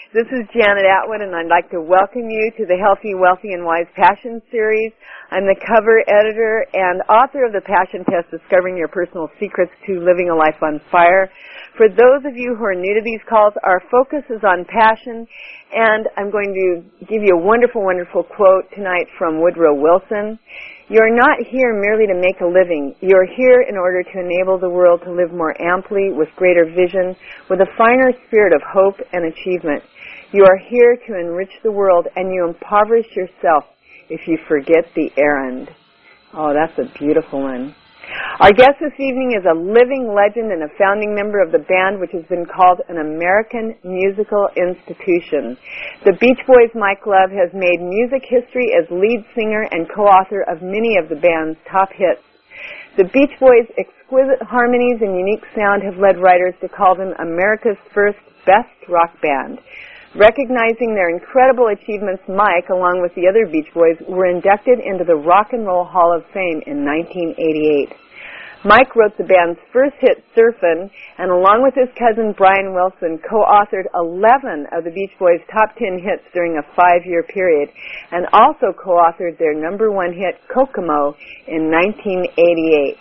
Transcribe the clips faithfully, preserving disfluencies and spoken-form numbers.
This is Janet Atwood, and I'd like to welcome you to the Healthy, Wealthy, and Wise Passion Series. I'm the cover editor and author of the Passion Test, Discovering Your Personal Secrets to Living a Life on Fire. For those of you who are new to these calls, our focus is on passion, and I'm going to give you a wonderful, wonderful quote tonight from Woodrow Wilson. You're not here merely to make a living. You're here in order to enable the world to live more amply, with greater vision, with a finer spirit of hope and achievement. You are here to enrich the world, and you impoverish yourself if you forget the errand. Oh, that's a beautiful one. Our guest this evening is a living legend and a founding member of the band which has been called an American musical institution. The Beach Boys' Mike Love has made music history as lead singer and co-author of many of the band's top hits. The Beach Boys' exquisite harmonies and unique sound have led writers to call them America's first best rock band. Recognizing their incredible achievements, Mike, along with the other Beach Boys, were inducted into the Rock and Roll Hall of Fame in nineteen eighty-eight. Mike wrote the band's first hit, Surfin', and along with his cousin Brian Wilson, co-authored eleven of the Beach Boys' top ten hits during a five-year period, and also co-authored their number one hit, Kokomo, in nineteen eighty-eight.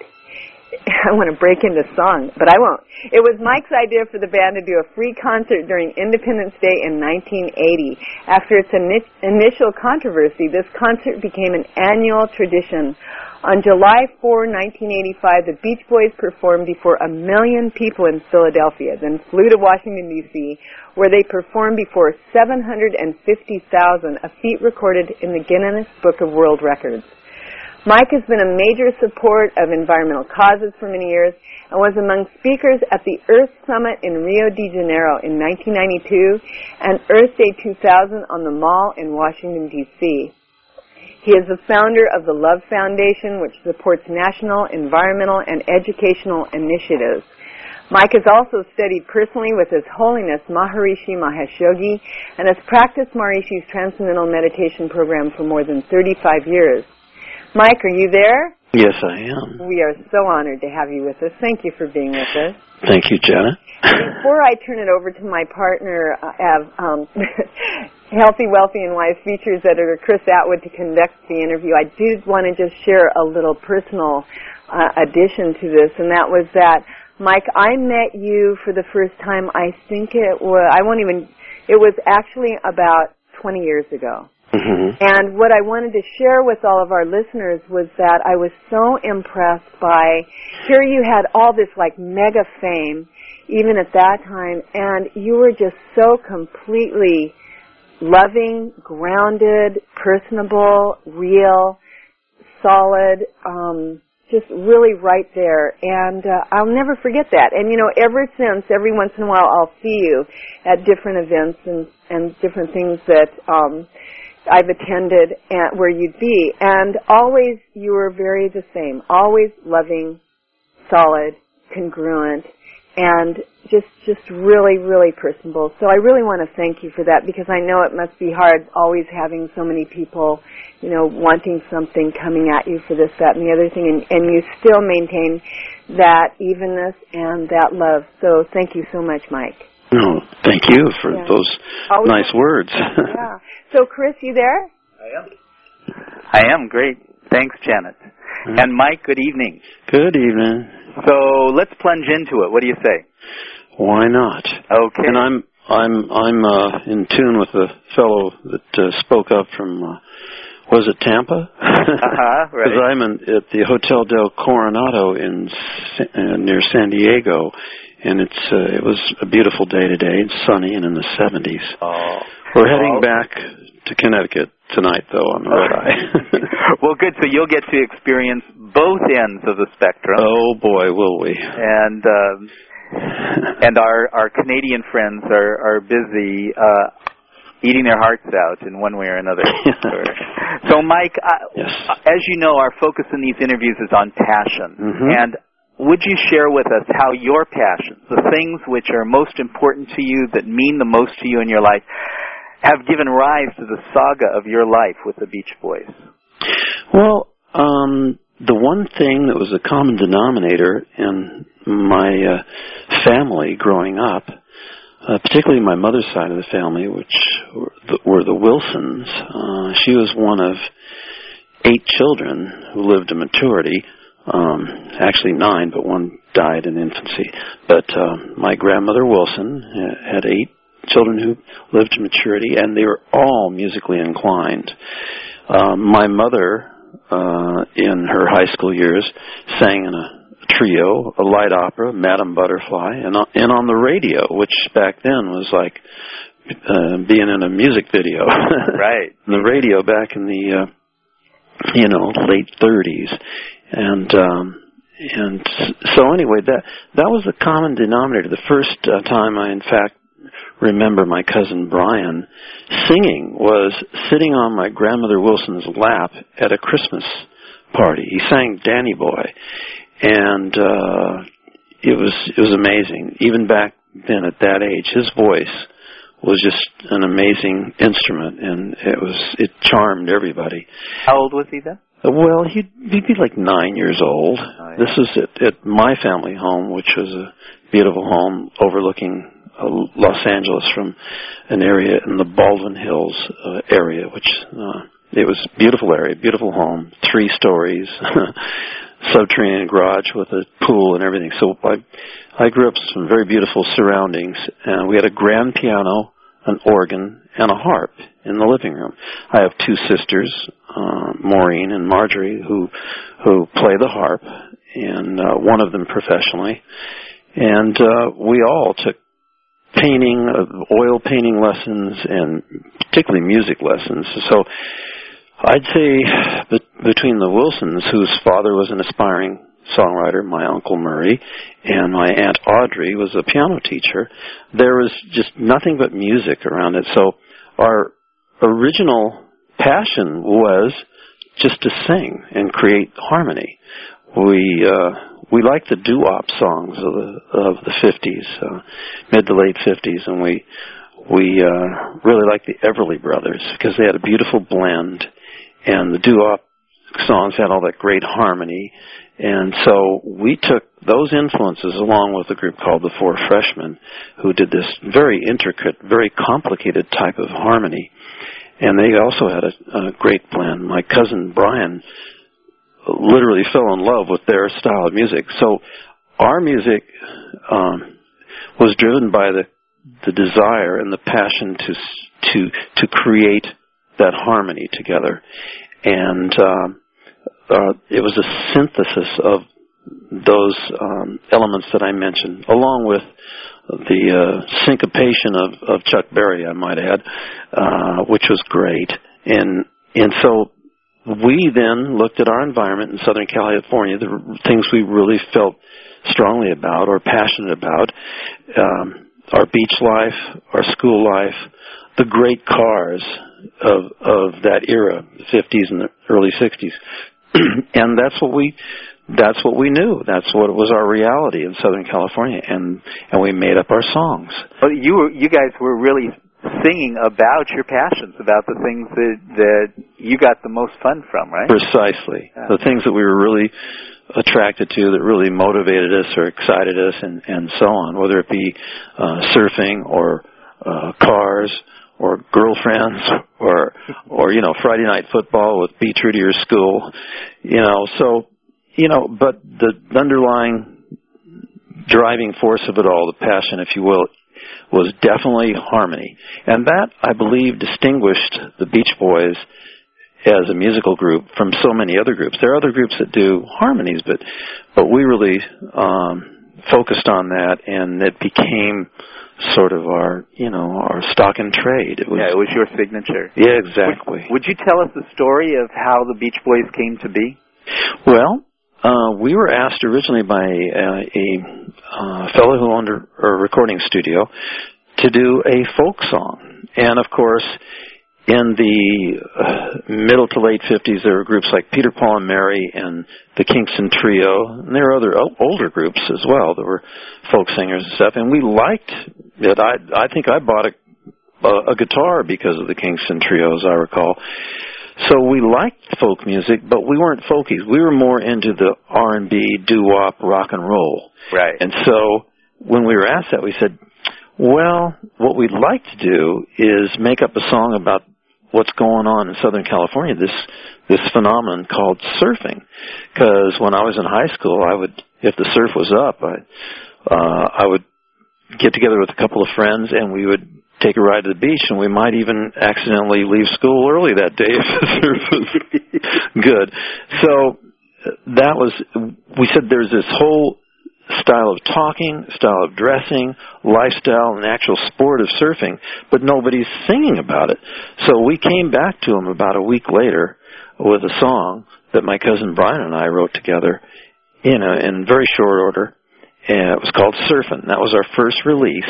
I want to break into song, but I won't. It was Mike's idea for the band to do a free concert during Independence Day in nineteen eighty. After its ini- initial controversy, this concert became an annual tradition. On July fourth, nineteen eighty-five, the Beach Boys performed before a million people in Philadelphia, then flew to Washington, D C, where they performed before seven hundred fifty thousand, a feat recorded in the Guinness Book of World Records. Mike has been a major support of environmental causes for many years and was among speakers at the Earth Summit in Rio de Janeiro in nineteen ninety-two and Earth Day two thousand on the Mall in Washington, D C. He is the founder of the Love Foundation, which supports national, environmental, and educational initiatives. Mike has also studied personally with His Holiness Maharishi Mahesh Yogi and has practiced Maharishi's Transcendental Meditation program for more than thirty-five years. Mike, are you there? Yes, I am. We are so honored to have you with us. Thank you for being with us. Thank you, Jenna. Before I turn it over to my partner, uh, um, Healthy, Wealthy, and Wise Features editor Chris Atwood to conduct the interview, I did want to just share a little personal uh, addition to this, and that was that, Mike, I met you for the first time, I think it was, I won't even, it was actually about twenty years ago. Mm-hmm. And what I wanted to share with all of our listeners was that I was so impressed by, here you had all this like mega fame, even at that time, and you were just so completely loving, grounded, personable, real, solid, um, just really right there. And uh, I'll never forget that. And, you know, ever since, every once in a while I'll see you at different events and, and different things that um, I've attended at where you'd be, and always you were very the same, always loving, solid, congruent, and just just really, really personable. So I really want to thank you for that, because I know it must be hard always having so many people, you know, wanting something, coming at you for this, that, and the other thing, and, and you still maintain that evenness and that love. So thank you so much, Mike. No, thank you for yeah. those Always nice words. Yeah. So, Chris, you there? I am. I am. Great. Thanks, Janet. Mm-hmm. And Mike, good evening. Good evening. So let's plunge into it. What do you say? Why not? Okay. And I'm I'm I'm uh, in tune with the fellow that uh, spoke up from. Uh, was it Tampa? Uh-huh, right. Because I'm in, at the Hotel del Coronado in uh, near San Diego. And it's uh, it was a beautiful day today. It's sunny and in the seventies. Oh. We're heading back to Connecticut tonight, though, on the red eye. Well, good. So you'll get to experience both ends of the spectrum. Oh, boy, will we. And um, and our, our Canadian friends are, are busy uh, eating their hearts out in one way or another. So, Mike, uh, yes. as you know, our focus in these interviews is on passion. Mm-hmm. And would you share with us how your passions, the things which are most important to you, that mean the most to you in your life, have given rise to the saga of your life with the Beach Boys? Well, um, the one thing that was a common denominator in my uh, family growing up uh, particularly my mother's side of the family, which were the, were the Wilsons. Uh, she was one of eight children who lived to maturity. Um, actually nine, but one died in infancy. But uh, my grandmother Wilson had eight children who lived to maturity, and they were all musically inclined. Uh, my mother, uh, in her high school years, sang in a trio, a light opera, Madame Butterfly, and on, and on the radio, which back then was like uh, being in a music video. Right. The radio back in the, uh, you know, late thirties. And um, and so anyway, that that was the common denominator. The first uh, time I, in fact, remember my cousin Brian singing was sitting on my grandmother Wilson's lap at a Christmas party. He sang Danny Boy, and uh, it was it was amazing. Even back then, at that age, his voice was just an amazing instrument, and it was it charmed everybody. How old was he then? Well, he'd, he'd be like nine years old. Oh, yeah. This was at, at my family home, which was a beautiful home overlooking uh, Los Angeles from an area in the Baldwin Hills uh, area, which uh, it was a beautiful area, beautiful home, three stories, subterranean garage with a pool and everything. So I, I grew up in some very beautiful surroundings, and we had a grand piano, an organ, and a harp in the living room. I have two sisters, uh, Maureen and Marjorie, who who play the harp, and uh, one of them professionally. And uh, we all took painting, uh, oil painting lessons, and particularly music lessons. So I'd say be- between the Wilsons, whose father was an aspiring songwriter, my Uncle Murray, and my Aunt Audrey was a piano teacher, there was just nothing but music around it. So our original passion was just to sing and create harmony. We uh, we liked the doo-wop songs of the of the fifties, uh, mid to late fifties, and we we uh, really liked the Everly Brothers because they had a beautiful blend, and the doo-wop songs had all that great harmony. And so we took those influences along with a group called the Four Freshmen, who did this very intricate, very complicated type of harmony. And they also had a, a great blend. My cousin Brian literally fell in love with their style of music. So our music um, was driven by the the desire and the passion to to to create that harmony together. And um, uh, it was a synthesis of those um, elements that I mentioned, along with the uh, syncopation of, of Chuck Berry, I might add, uh, which was great. And and so we then looked at our environment in Southern California, the things we really felt strongly about or passionate about, um, our beach life, our school life, the great cars of of that era, the fifties and the early sixties. And that's what we that's what we knew. That's what was our reality in Southern California, and and we made up our songs. Well, you were, you guys were really singing about your passions, about the things that that you got the most fun from, right? Precisely. Yeah. The things that we were really attracted to, that really motivated us or excited us, and and so on, whether it be uh, surfing or uh, cars or girlfriends or or you know Friday night football with Be True to Your School, you know. So you know, but the underlying driving force of it all, the passion, if you will, was definitely harmony. And that, I believe, distinguished the Beach Boys as a musical group from so many other groups. There are other groups that do harmonies, but but we really um, focused on that, and it became sort of our, you know, our stock in trade. It was, yeah, it was your signature. Yeah, exactly. Would, would you tell us the story of how the Beach Boys came to be? Well, Uh, we were asked originally by uh, a uh, fellow who owned a, a recording studio to do a folk song. And, of course, in the uh, middle to late fifties, there were groups like Peter, Paul, and Mary and the Kingston Trio. And there were other o- older groups as well that were folk singers and stuff. And we liked it. I, I think I bought a, a, a guitar because of the Kingston Trio, as I recall. So we liked folk music, but we weren't folkies. We were more into the R and B, doo-wop, rock and roll. Right. And so when we were asked that, we said, Well, what we'd like to do is make up a song about what's going on in Southern California, this this phenomenon called surfing. Because when I was in high school, I would, if the surf was up, I, uh, I would get together with a couple of friends and we would take a ride to the beach, and we might even accidentally leave school early that day if the surf was good. So that was, we said there's this whole style of talking, style of dressing, lifestyle, and actual sport of surfing, but nobody's singing about it. So we came back to him about a week later with a song that my cousin Brian and I wrote together in a, in very short order, and it was called Surfin'. That was our first release,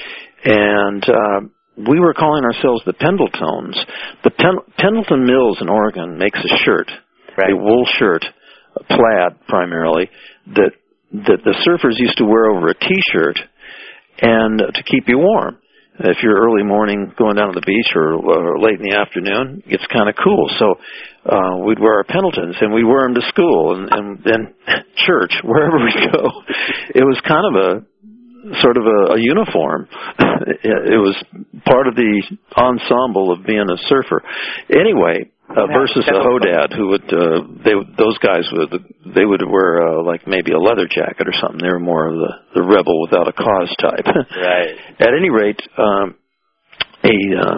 and uh, we were calling ourselves the Pendletones. The Pen- Pendleton Mills in Oregon makes a shirt, right. a wool shirt, a plaid primarily, that that the surfers used to wear over a T-shirt and uh, to keep you warm. If you're early morning going down to the beach or, or late in the afternoon, it's kind of cool. So uh, we'd wear our Pendletons, and we'd wear them to school and, and, and church, wherever we go. It was kind of a sort of a, a uniform. It, it was part of the ensemble of being a surfer. Anyway, Uh, versus a hodad who would uh, they those guys would they would wear uh, like maybe a leather jacket or something. They were more of the, the rebel without a cause type. Right. At any rate, um, a, um,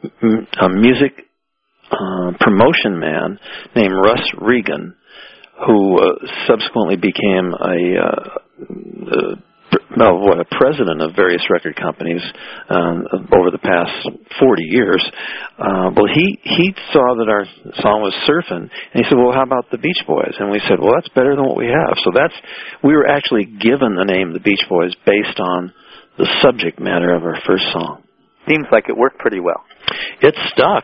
a music uh, promotion man named Russ Regan, who uh, subsequently became a uh, uh, No, what a president of various record companies um, over the past forty years. Uh, well, he he saw that our song was surfing, and he said, "Well, how about the Beach Boys?" And we said, "Well, that's better than what we have." So that's we were actually given the name the Beach Boys based on the subject matter of our first song. Seems like it worked pretty well. It's stuck.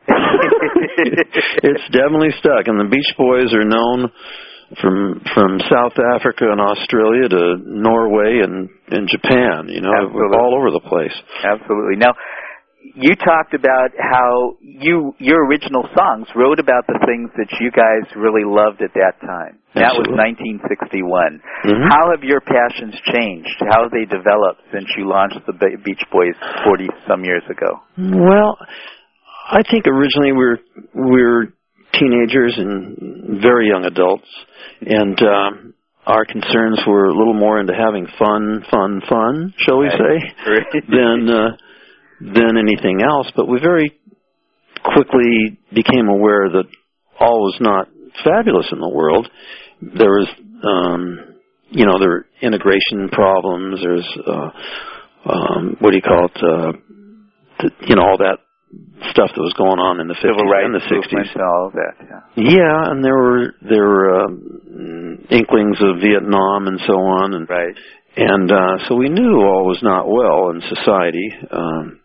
It's definitely stuck, and the Beach Boys are known from from South Africa and Australia to Norway and, and Japan, you know, Absolutely. all over the place. Absolutely. Now, you talked about how you your original songs wrote about the things that you guys really loved at that time. That Absolutely. was nineteen sixty-one. Mm-hmm. How have your passions changed? How have they developed since you launched the Beach Boys forty-some years ago? Well, I think originally we were, we were teenagers and very young adults, and um, our concerns were a little more into having fun, fun, fun, shall we say, right. than uh, than anything else. But we very quickly became aware that all was not fabulous in the world. There was, um, you know, there were integration problems. There's, uh, um, what do you call it? Uh, the, you know, all that stuff that was going on in the fifties and the sixties. All of that, yeah. Yeah, and there were there were um, inklings of Vietnam and so on, and right. and uh, so we knew all was not well in society. Um,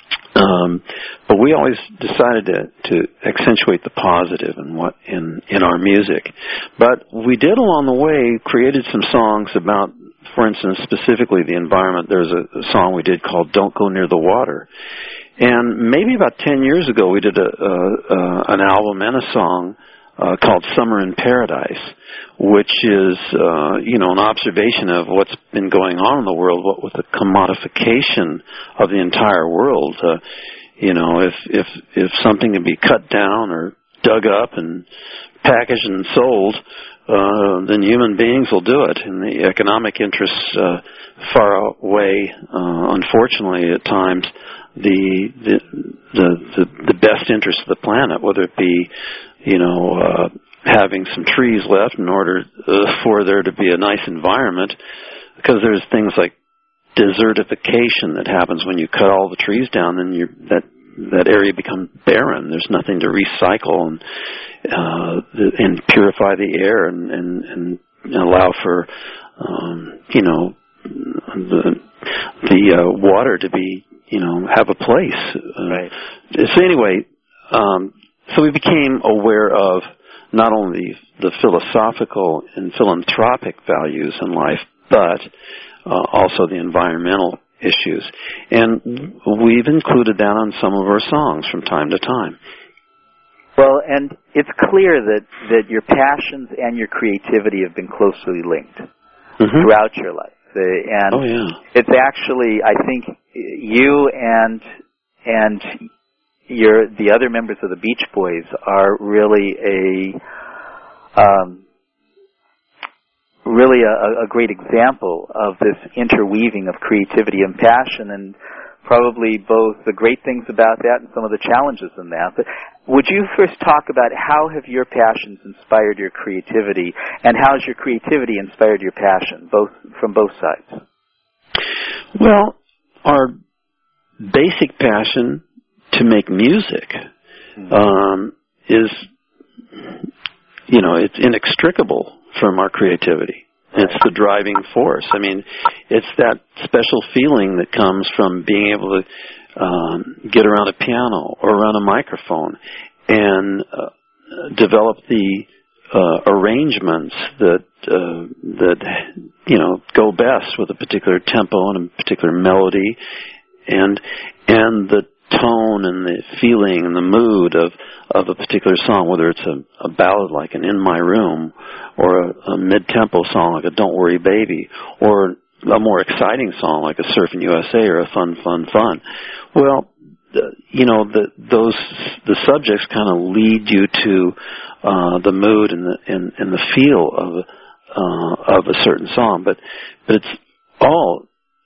um, but we always decided to, to accentuate the positive in what in in our music. But we did along the way created some songs about, for instance, specifically the environment. There's a, a song we did called "Don't Go Near the Water." And maybe about ten years ago, we did a, a, a, an album and a song uh, called "Summer in Paradise," which is, uh, you know, an observation of what's been going on in the world, what with the commodification of the entire world. Uh, you know, if if if something can be cut down or dug up and packaged and sold, uh, then human beings will do it, and the economic interests uh, far outweigh, uh, unfortunately, at times. The, the the the the best interest of the planet, whether it be, you know, uh, having some trees left in order uh, for there to be a nice environment, because there's things like desertification that happens when you cut all the trees down, then you that that area becomes barren. There's nothing to recycle and uh, and purify the air and and, and allow for um, you know the the uh, water to be, you know, have a place. Uh, right. So anyway, um, so we became aware of not only the philosophical and philanthropic values in life, but uh, also the environmental issues. And we've included that on some of our songs from time to time. Well, and it's clear that, that your passions and your creativity have been closely linked mm-hmm. throughout your life. And oh, yeah. it's actually, I think, you and and your the other members of the Beach Boys are really a um, really a, a great example of this interweaving of creativity and passion, and probably both the great things about that and some of the challenges in that. But would you first talk about how have your passions inspired your creativity, and how has your creativity inspired your passion, both from both sides? Well, our basic passion to make music um, is, you know, it's inextricable from our creativity. It's the driving force. I mean, it's that special feeling that comes from being able to um, get around a piano or around a microphone and uh, develop the uh, arrangements that uh, that you know go best with a particular tempo and a particular melody, and and the tone and the feeling and the mood of, of a particular song, whether it's a, a ballad like an In My Room, or a, a mid-tempo song like a Don't Worry Baby, or a more exciting song like a Surfing U S A or a Fun, Fun, Fun. Well, the, you know, the, those the subjects kind of lead you to uh, the mood and the and, and the feel of uh, of a certain song, but but it's all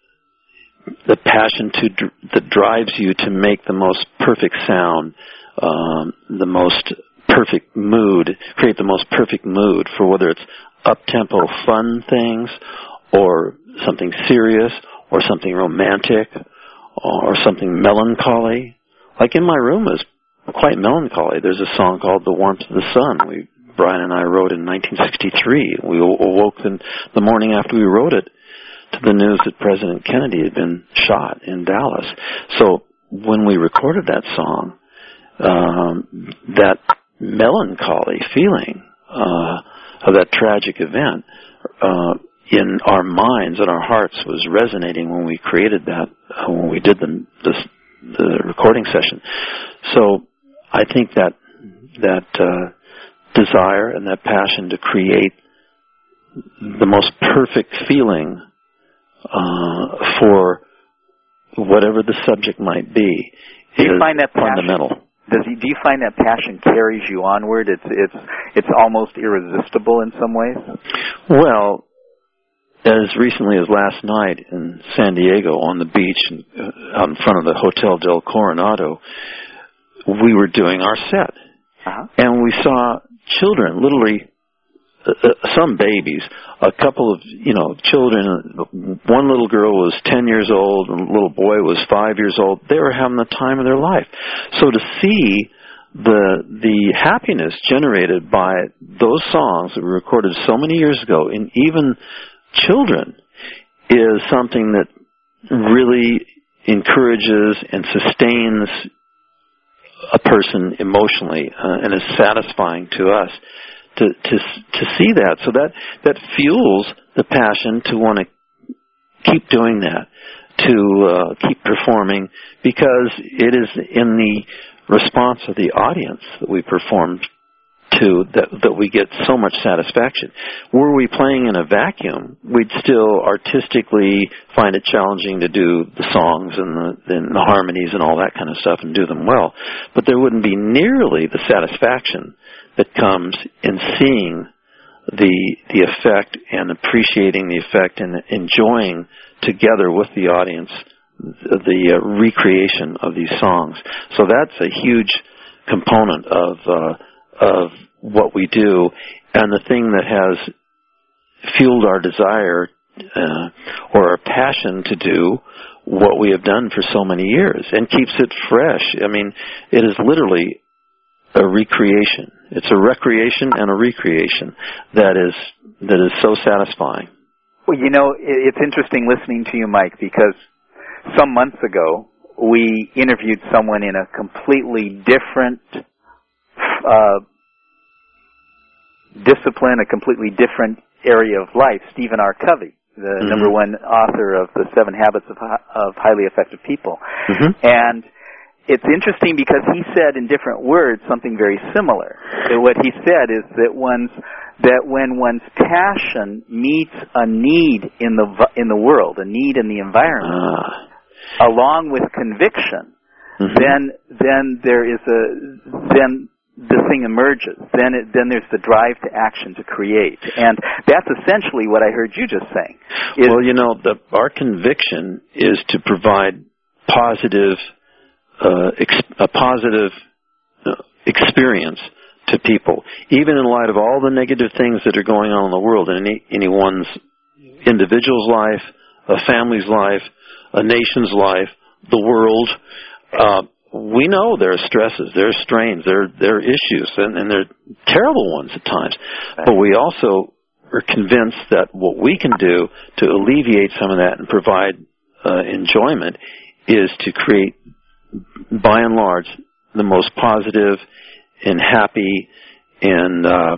the passion to that drives you to make the most perfect sound, um, the most perfect mood, create the most perfect mood for whether it's up-tempo fun things, or something serious, or something romantic, or something melancholy. Like In My Room is quite melancholy. There's a song called The Warmth of the Sun. We, Brian and I wrote in nineteen sixty-three. We awoke in the morning after we wrote it to the news that President Kennedy had been shot in Dallas. So when we recorded that song, um, that melancholy feeling uh, of that tragic event uh, in our minds and our hearts was resonating when we created that, uh, when we did the, the, the recording session. So I think that that uh, desire and that passion to create the most perfect feeling Uh, for whatever the subject might be, do you is find that fundamental. Passion, does you, do you find that passion carries you onward? It's it's it's almost irresistible in some ways. Well, as recently as last night in San Diego on the beach, uh, out in front of the Hotel del Coronado, we were doing our set, uh-huh. and we saw children literally. Uh, some babies, a couple of, you know, children, one little girl was ten years old and a little boy was five years old. They were having the time of their life. So to see the the happiness generated by those songs that were recorded so many years ago in even children is something that really encourages and sustains a person emotionally uh, and is satisfying to us. To, to to see that, so that that fuels the passion to want to keep doing that, to uh, keep performing, because it is in the response of the audience that we perform to that that we get so much satisfaction. Were we playing in a vacuum, we'd still artistically find it challenging to do the songs and the, and the harmonies and all that kind of stuff and do them well, but there wouldn't be nearly the satisfaction that comes in seeing the the effect and appreciating the effect and enjoying together with the audience the uh, recreation of these songs. So that's a huge component of uh, of what we do, and the thing that has fueled our desire uh, or our passion to do what we have done for so many years and keeps it fresh. I mean, it is literally a recreation. It's a recreation and a recreation that is that is so satisfying. Well, you know, it's interesting listening to you, Mike, because some months ago we interviewed someone in a completely different uh, discipline, a completely different area of life, Stephen R. Covey, the mm-hmm. number one author of The Seven Habits of, of Highly Effective People. Mm-hmm. And it's interesting because he said in different words something very similar. So what he said is that one's that when one's passion meets a need in the in the world, a need in the environment, uh. along with conviction, mm-hmm. then then there is a then the thing emerges. Then it, then there's the drive to action to create, and that's essentially what I heard you just saying. Is, well, you know, the, our conviction is to provide positive, uh, ex, a positive uh, experience to people, even in light of all the negative things that are going on in the world, in any, anyone's individual's life, a family's life, a nation's life, the world. Uh, we know there are stresses, there are strains, there, there are issues, and, and they're terrible ones at times. But we also are convinced that what we can do to alleviate some of that and provide uh, enjoyment is to create, by and large, the most positive and happy and uh,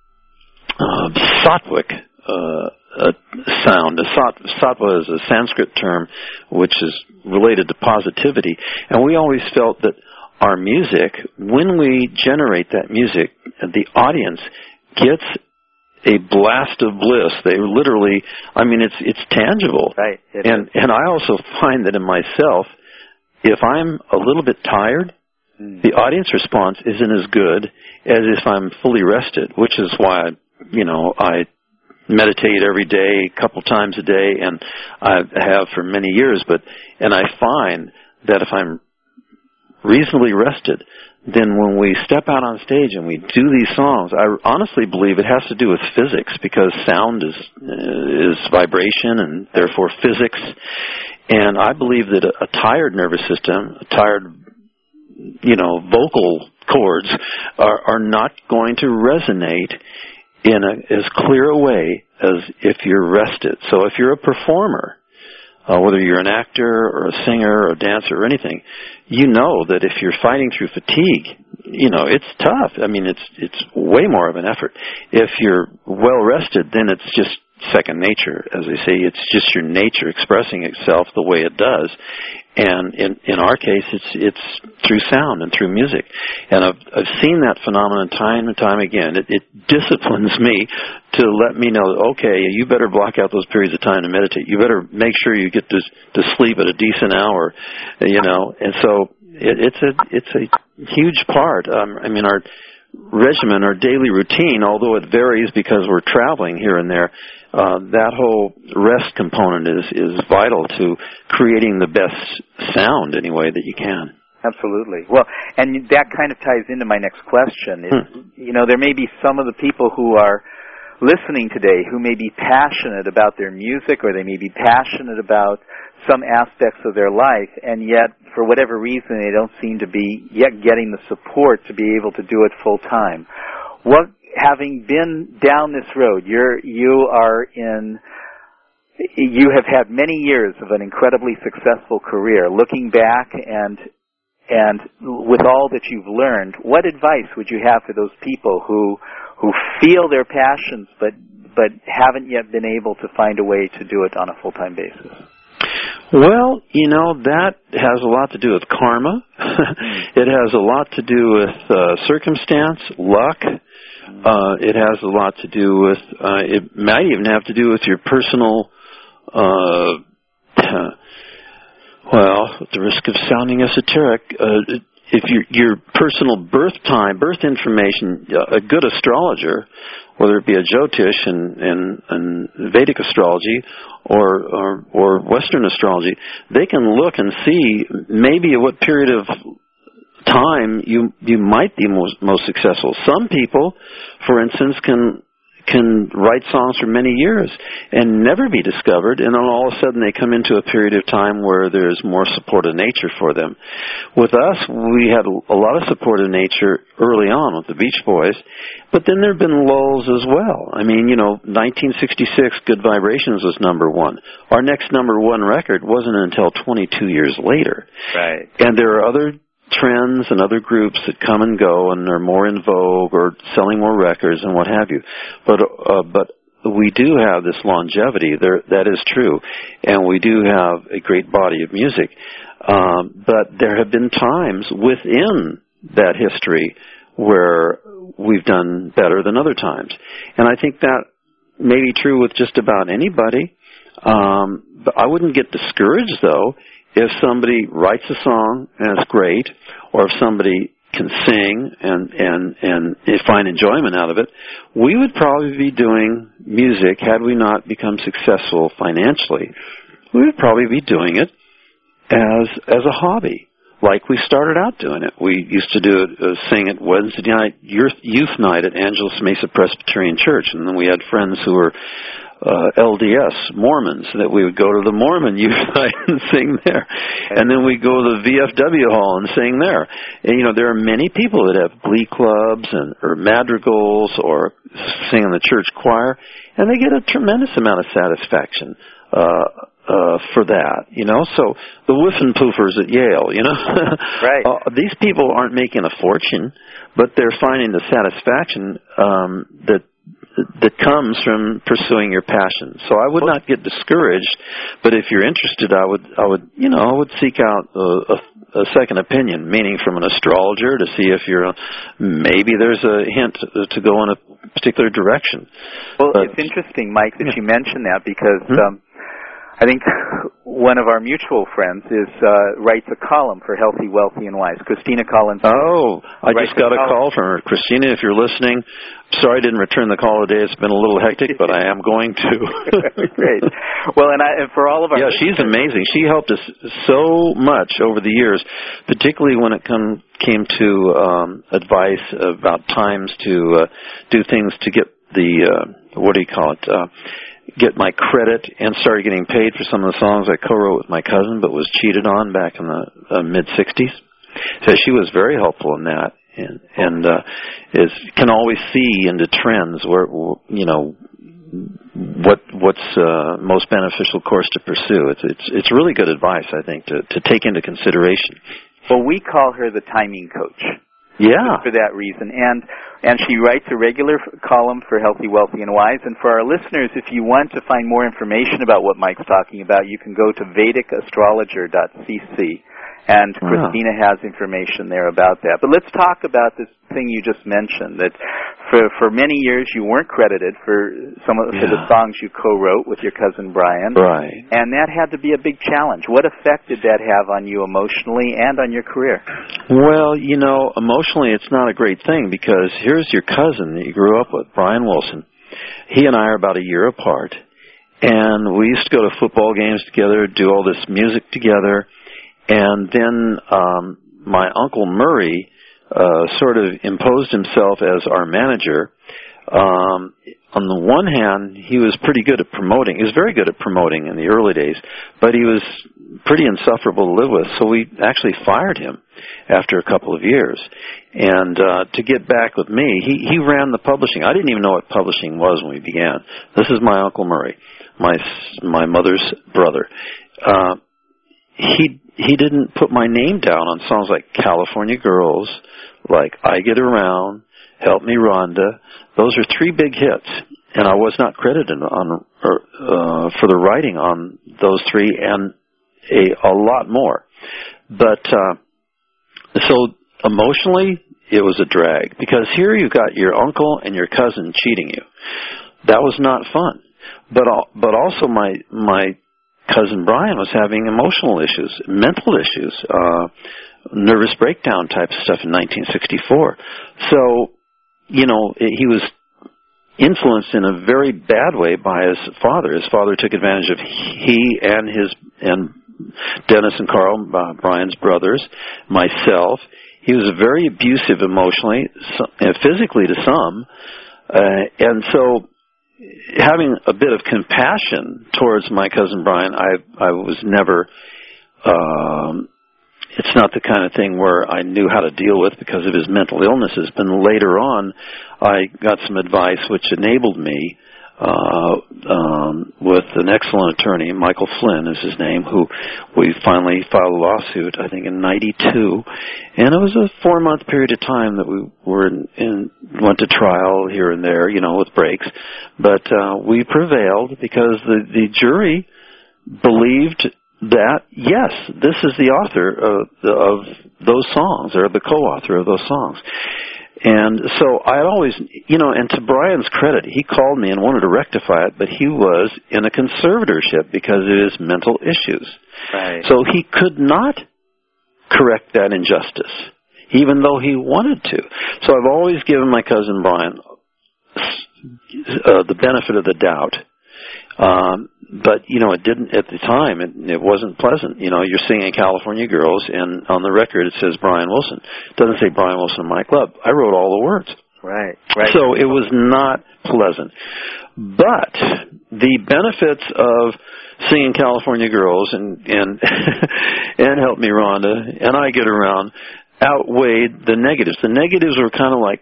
uh, sattvic uh, uh, sound. Sattva is a Sanskrit term which is related to positivity, and we always felt that our music, when we generate that music, the audience gets a blast of bliss. They literally, I mean, it's it's tangible. Right. It and is. and I also find that in myself, if I'm a little bit tired, the audience response isn't as good as if I'm fully rested, which is why, you know, I meditate every day, a couple times a day, and I have for many years. But and I find that if I'm reasonably rested, then when we step out on stage and we do these songs, I honestly believe it has to do with physics, because sound is is vibration and therefore physics. And I believe that a, a tired nervous system, a tired you know, vocal cords are, are not going to resonate in a, as clear a way as if you're rested. So if you're a performer, uh, whether you're an actor or a singer or a dancer or anything, you know that if you're fighting through fatigue, you know, it's tough. I mean, it's it's way more of an effort. If you're well rested, then it's just second nature, as they say. It's just your nature expressing itself the way it does. And in in our case, it's it's through sound and through music. And I've I've seen that phenomenon time and time again. It, it disciplines me to let me know, okay, you better block out those periods of time to meditate. You better make sure you get to to sleep at a decent hour, you know. And so it, it's a it's a huge part. Um, I mean, our regimen, our daily routine, although it varies because we're traveling here and there, uh, that whole rest component is, is vital to creating the best sound any way that you can. Absolutely. Well, and that kind of ties into my next question. Is, hmm. You know, there may be some of the people who are listening today who may be passionate about their music, or they may be passionate about some aspects of their life, and yet, for whatever reason, they don't seem to be yet getting the support to be able to do it full time. What, having been down this road, you're you are in, you have had many years of an incredibly successful career. Looking back and and with all that you've learned, what advice would you have for those people who who feel their passions but but haven't yet been able to find a way to do it on a full time basis? Well, you know, that has a lot to do with karma. It has a lot to do with uh, circumstance, luck. Uh, it has a lot to do with, uh, it might even have to do with your personal, uh, well, at the risk of sounding esoteric, uh, if your your personal birth time, birth information, a good astrologer, whether it be a Jyotish in, in, in Vedic astrology or, or or Western astrology, they can look and see maybe at what period of time you you might be most, most successful. Some people, for instance, can can write songs for many years and never be discovered, and then all of a sudden they come into a period of time where there's more support of nature for them. With us, we had a lot of support of nature early on with the Beach Boys, but then there have been lulls as well. I mean, you know, nineteen sixty-six, Good Vibrations was number one. Our next number one record wasn't until twenty-two years later. Right. And there are other trends and other groups that come and go and are more in vogue or selling more records and what have you. But uh, but we do have this longevity. There, that is true. And we do have a great body of music. Um, but there have been times within that history where we've done better than other times. And I think that may be true with just about anybody. Um, but I wouldn't get discouraged, though, if somebody writes a song and it's great, or if somebody can sing and, and, and find enjoyment out of it, we would probably be doing music, had we not become successful financially, we would probably be doing it as as a hobby, like we started out doing it. We used to do it, uh, sing at Wednesday night, youth night at Angeles Mesa Presbyterian Church, and then we had friends who were uh, L D S, Mormons, that we would go to the Mormon youth night and sing there. And then we'd go to the V F W hall and sing there. And, you know, there are many people that have glee clubs and or madrigals or sing in the church choir, and they get a tremendous amount of satisfaction uh, uh, for that, you know. So the Whiffenpoofers at Yale, you know. Right. uh, these people aren't making a fortune, but they're finding the satisfaction um, that that comes from pursuing your passion. So I would not get discouraged, but if you're interested, I would, I would, you know, I would seek out a, a, a second opinion, meaning from an astrologer, to see if you're, a, maybe there's a hint to go in a particular direction. Well, but, it's interesting, Mike, that yeah. you mentioned that because hmm? um, I think one of our mutual friends is uh, writes a column for Healthy, Wealthy, and Wise. Christina Collins. Oh, I just got a, a call from her. Christina, if you're listening, sorry I didn't return the call today. It's been a little hectic, but I am going to. Great. Well, and, I, and for all of our... Yeah, she's amazing. She helped us so much over the years, particularly when it come, came to um, advice about times to uh, do things to get the, uh, what do you call it, uh, get my credit, and started getting paid for some of the songs I co-wrote with my cousin but was cheated on back in the uh, mid-sixties. So she was very helpful in that, and, and uh, is can always see into trends where, you know, what what's uh, most beneficial course to pursue. It's it's it's really good advice, I think, to, to take into consideration. Well, we call her the timing coach. Yeah. For that reason. And and she writes a regular column for Healthy, Wealthy, and Wise. And for our listeners, if you want to find more information about what Mike's talking about, you can go to Vedic Astrologer dot c c. And wow. Christina has information there about that. But let's talk about this thing you just mentioned, that for for many years you weren't credited for some of yeah. for the songs you co-wrote with your cousin Brian. Right. And that had to be a big challenge. What effect did that have on you emotionally and on your career? Well, you know, emotionally it's not a great thing, because here's your cousin that you grew up with, Brian Wilson. He and I are about a year apart. And we used to go to football games together, do all this music together. And then um, my Uncle Murray uh, sort of imposed himself as our manager. Um, on the one hand, he was pretty good at promoting. He was very good at promoting in the early days, but he was pretty insufferable to live with, so we actually fired him after a couple of years. And uh, to get back with me, he, he ran the publishing. I didn't even know what publishing was when we began. This is my Uncle Murray, my my mother's brother. Uh, he he didn't put my name down on songs like California Girls, like I Get Around, Help Me Rhonda. Those are three big hits, and I was not credited on or, uh, for the writing on those three, and a, a lot more. But uh, so emotionally, it was a drag, because here you got your uncle and your cousin cheating you. That was not fun. But but also my my cousin Brian was having emotional issues, mental issues, uh, nervous breakdown type stuff in nineteen sixty-four. So, you know, he was influenced in a very bad way by his father. His father took advantage of he and his and Dennis and Carl, uh, Brian's brothers, myself. He was very abusive emotionally, uh, physically to some, uh, and so having a bit of compassion towards my cousin Brian, I I was never. Um, it's not the kind of thing where I knew how to deal with because of his mental illnesses. But later on, I got some advice which enabled me, uh, um, with an excellent attorney, Michael Flynn is his name, who we finally filed a lawsuit, I think in ninety-two, and it was a four-month period of time that we were in, in went to trial here and there, you know, with breaks, but uh, we prevailed because the, the jury believed that, yes, this is the author of, of those songs, or the co-author of those songs. And so I always, you know, and to Brian's credit, he called me and wanted to rectify it, but he was in a conservatorship because of his mental issues. Right. So he could not correct that injustice, even though he wanted to. So I've always given my cousin Brian uh, the benefit of the doubt. Um, but, you know, it didn't, at the time, it, it wasn't pleasant. You know, you're singing California Girls, and on the record it says Brian Wilson. It doesn't say Brian Wilson and Mike Love. I wrote all the words. Right, right. So it was not pleasant. But the benefits of singing California Girls and, and, and Help Me Rhonda, and I Get Around, outweighed the negatives. The negatives were kind of like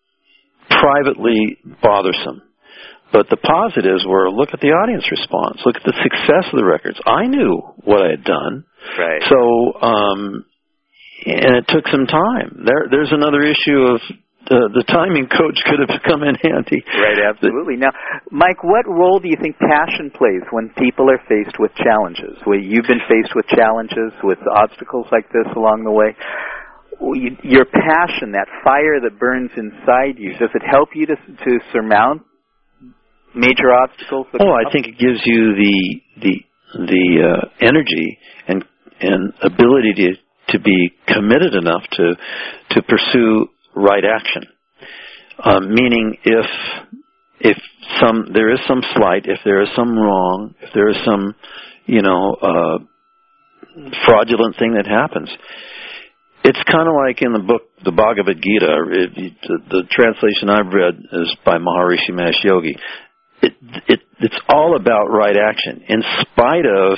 privately bothersome. But the positives were, look at the audience response. Look at the success of the records. I knew what I had done. Right. So, um, and it took some time. There, there's another issue of the, the timing coach could have come in handy. Right, absolutely. Now, Mike, what role do you think passion plays when people are faced with challenges? Well, you've been faced with challenges, with obstacles like this along the way. Your passion, that fire that burns inside you, does it help you to, to surmount major obstacles? Oh, I think it gives you the the the uh, energy and and ability to to be committed enough to to pursue right action. Um, meaning, if if some there is some slight, if there is some wrong, if there is some you know uh, fraudulent thing that happens. It's kind of like in the book, the Bhagavad Gita. It, the, the translation I've read is by Maharishi Mahesh Yogi. It, it, it's all about right action. In spite of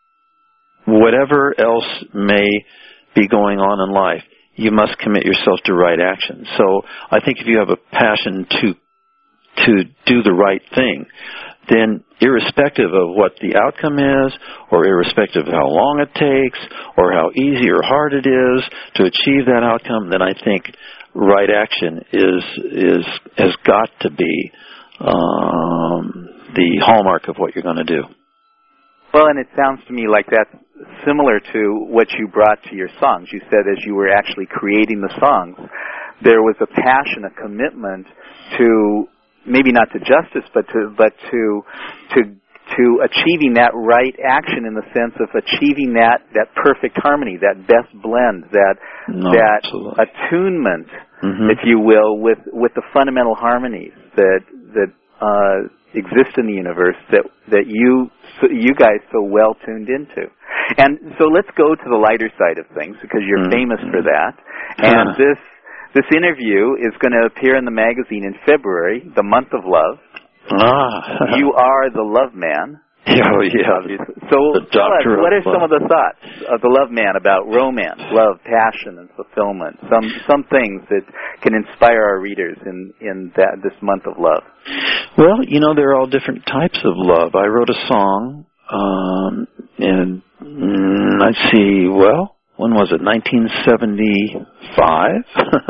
whatever else may be going on in life, you must commit yourself to right action. So I think if you have a passion to to do the right thing, then irrespective of what the outcome is, or irrespective of how long it takes, or how easy or hard it is to achieve that outcome, then I think right action is is has got to be um, the hallmark of what you're going to do. Well, and it sounds to me like that's similar to what you brought to your songs. You said as you were actually creating the songs, there was a passion, a commitment to maybe not to justice, but to but to to to achieving that right action in the sense of achieving that, that perfect harmony, that best blend, that no, that absolutely. attunement, mm-hmm. if you will, with with the fundamental harmonies that that uh, exist in the universe that that you you guys so well tuned into. And so let's go to the lighter side of things, because you're mm-hmm. famous for that. And uh-huh. this This interview is going to appear in the magazine in February, the month of love. Ah. You are the love man. Oh, yeah. So the doctor what, what are of some of the thoughts of the love man about romance, love, passion, and fulfillment? Some some things that can inspire our readers in, in that this month of love. Well, you know, there are all different types of love. I wrote a song, um, and mm, let's see, well, when was it? nineteen seventy-five?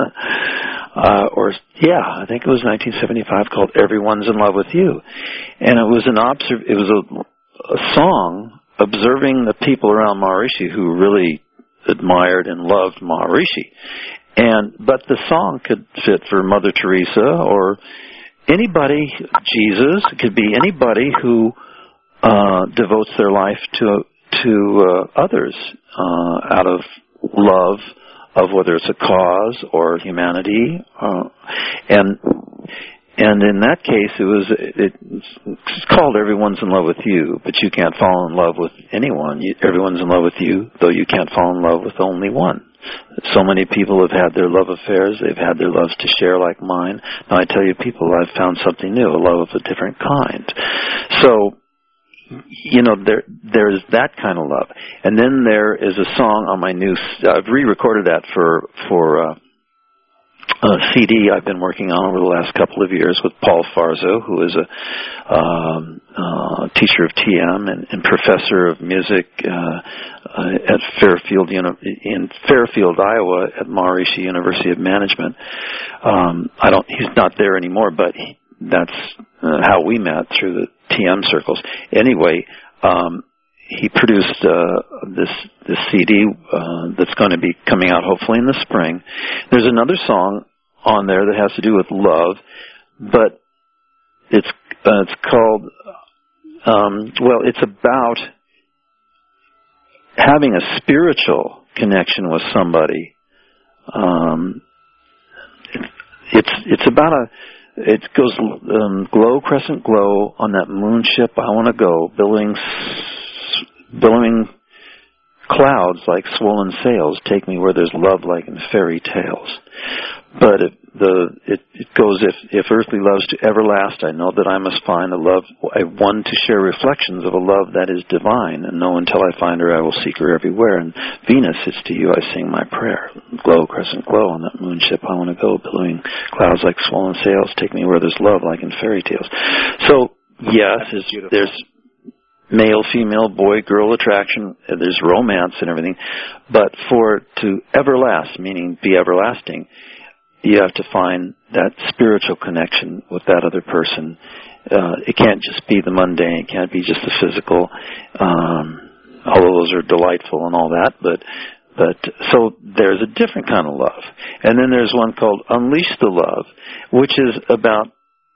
uh, or, yeah, I think it was nineteen seventy-five, called Everyone's in Love with You. And it was an observ- it was a, a song observing the people around Maharishi who really admired and loved Maharishi. And, but the song could fit for Mother Teresa or anybody, Jesus. It could be anybody who, uh, devotes their life to to uh, others uh, out of love of whether it's a cause or humanity, uh, and and in that case it was it, it's called Everyone's in Love with You, but you can't fall in love with anyone. You, everyone's in love with you, though you can't fall in love with only one. So many people have had their love affairs, they've had their loves to share like mine. Now I tell you, people, I've found something new, a love of a different kind. So you know, there there's that kind of love, and then there is a song on my new. I've re-recorded that for for uh, a C D I've been working on over the last couple of years with Paul Farzo, who is a um, uh, teacher of T M and, and professor of music uh, uh, at Fairfield Uni- in Fairfield, Iowa, at Maharishi University of Management. Um, I don't. He's not there anymore, but he, that's uh, how we met, through the T M circles. Anyway, um, he produced uh, this this C D uh, that's going to be coming out hopefully in the spring. There's another song on there that has to do with love, but it's uh, it's called um, well, it's about having a spiritual connection with somebody. Um, it's it's about a it goes um, glow crescent glow on that moon ship. I want to go billowing billowing clouds like swollen sails. Take me where there's love like in fairy tales. But it, the it, it goes, if if earthly love's to everlast, I know that I must find a love, I one to share reflections of a love that is divine, and know until I find her I will seek her everywhere. And Venus, it's to you I sing my prayer. Glow, crescent glow on that moon ship I want to go, billowing clouds like swollen sails, take me where there's love like in fairy tales. So yes, there's, there's male, female, boy, girl attraction, there's romance and everything, but for to everlast, meaning be everlasting, you have to find that spiritual connection with that other person. Uh, it can't just be the mundane. It can't be just the physical. Um, although those are delightful and all that, but but so there's a different kind of love. And then there's one called Unleash the Love, which is about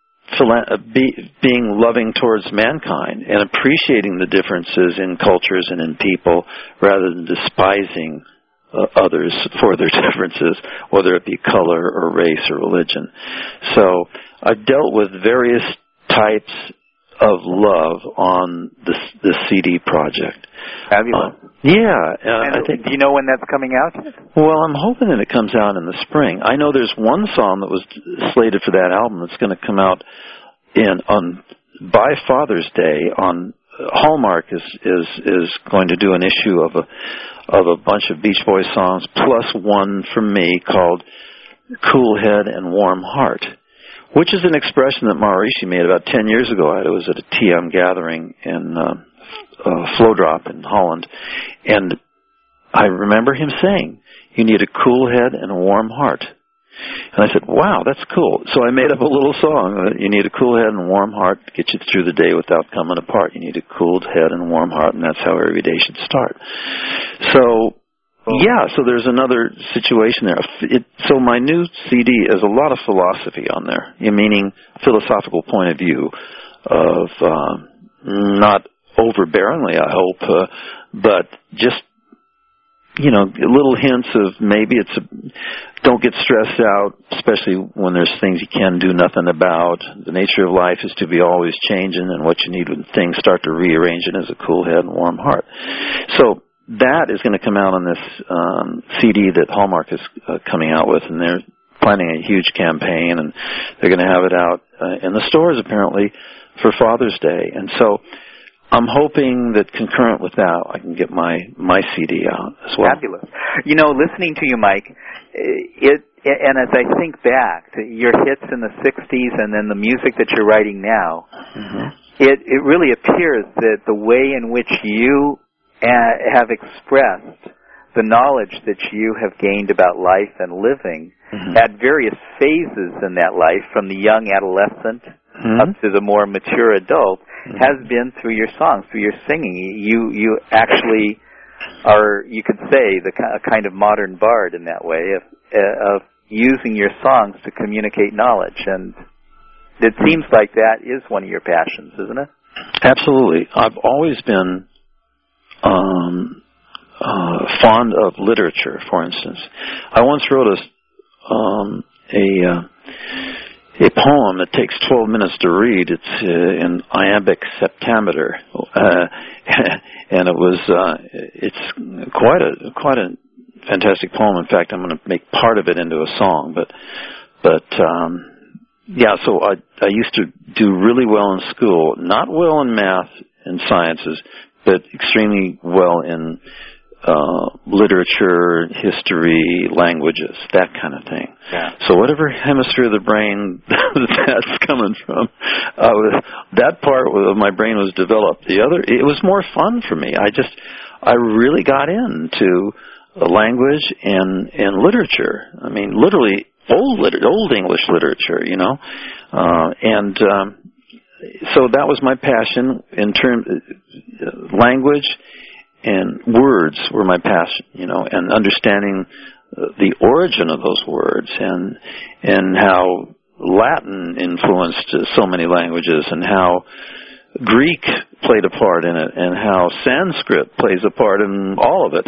be, being loving towards mankind and appreciating the differences in cultures and in people rather than despising Uh, others for their differences, whether it be color or race or religion. So I've dealt with various types of love on this this C D project. Have you? Uh, yeah. Uh, and I think. Do you know when that's coming out? Well, I'm hoping that it comes out in the spring. I know there's one song that was slated for that album that's going to come out in on by Father's Day. On Hallmark is is is going to do an issue of a of a bunch of Beach Boys songs, plus one from me called Cool Head and Warm Heart, which is an expression that Maharishi made about ten years ago. I was at a T M gathering in uh, uh, Flowdrop in Holland, and I remember him saying, you need a cool head and a warm heart. And I said, wow, that's cool. So I made up a little song. You need a cool head and a warm heart to get you through the day without coming apart. You need a cool head and a warm heart, and that's how every day should start. So, yeah, so there's another situation there. It, so my new C D is a lot of philosophy on there, meaning philosophical point of view of uh, not overbearingly, I hope, uh, but just, you know, little hints of maybe it's a, don't get stressed out, especially when there's things you can do nothing about. The nature of life is to be always changing, and what you need when things start to rearrange it is a cool head and warm heart. So that is going to come out on this um, C D that Hallmark is uh, coming out with, and they're planning a huge campaign, and they're going to have it out uh, in the stores apparently for Father's Day. And so I'm hoping that concurrent with that, I can get my, my C D out as well. Fabulous. You know, listening to you, Mike, it, and as I think back to your hits in the sixties and then the music that you're writing now, mm-hmm. it, it really appears that the way in which you uh, have expressed the knowledge that you have gained about life and living mm-hmm. at various phases in that life, from the young adolescent mm-hmm. up to the more mature adult, mm-hmm. has been through your songs, through your singing. You you actually are, you could say, the a kind of modern bard in that way of of using your songs to communicate knowledge, and it seems like that is one of your passions, isn't it? Absolutely. I've always been um, uh, fond of literature. For instance, I once wrote a um, a uh, a poem that takes twelve minutes to read. It's uh, in iambic septameter, uh, and it was uh, it's quite a quite a fantastic poem. In fact, I'm going to make part of it into a song. But but um, yeah, so I I used to do really well in school, not well in math and sciences, but extremely well in Uh, literature, history, languages, that kind of thing. Yeah. So whatever hemisphere of the brain that's coming from, uh, that part of my brain was developed. The other, it was more fun for me. I just, I really got into language and, and literature. I mean, literally old liter- old English literature, you know, uh, and um, so that was my passion in terms uh, language. And words were my passion, you know, and understanding the origin of those words and and how Latin influenced so many languages and how Greek played a part in it and how Sanskrit plays a part in all of it.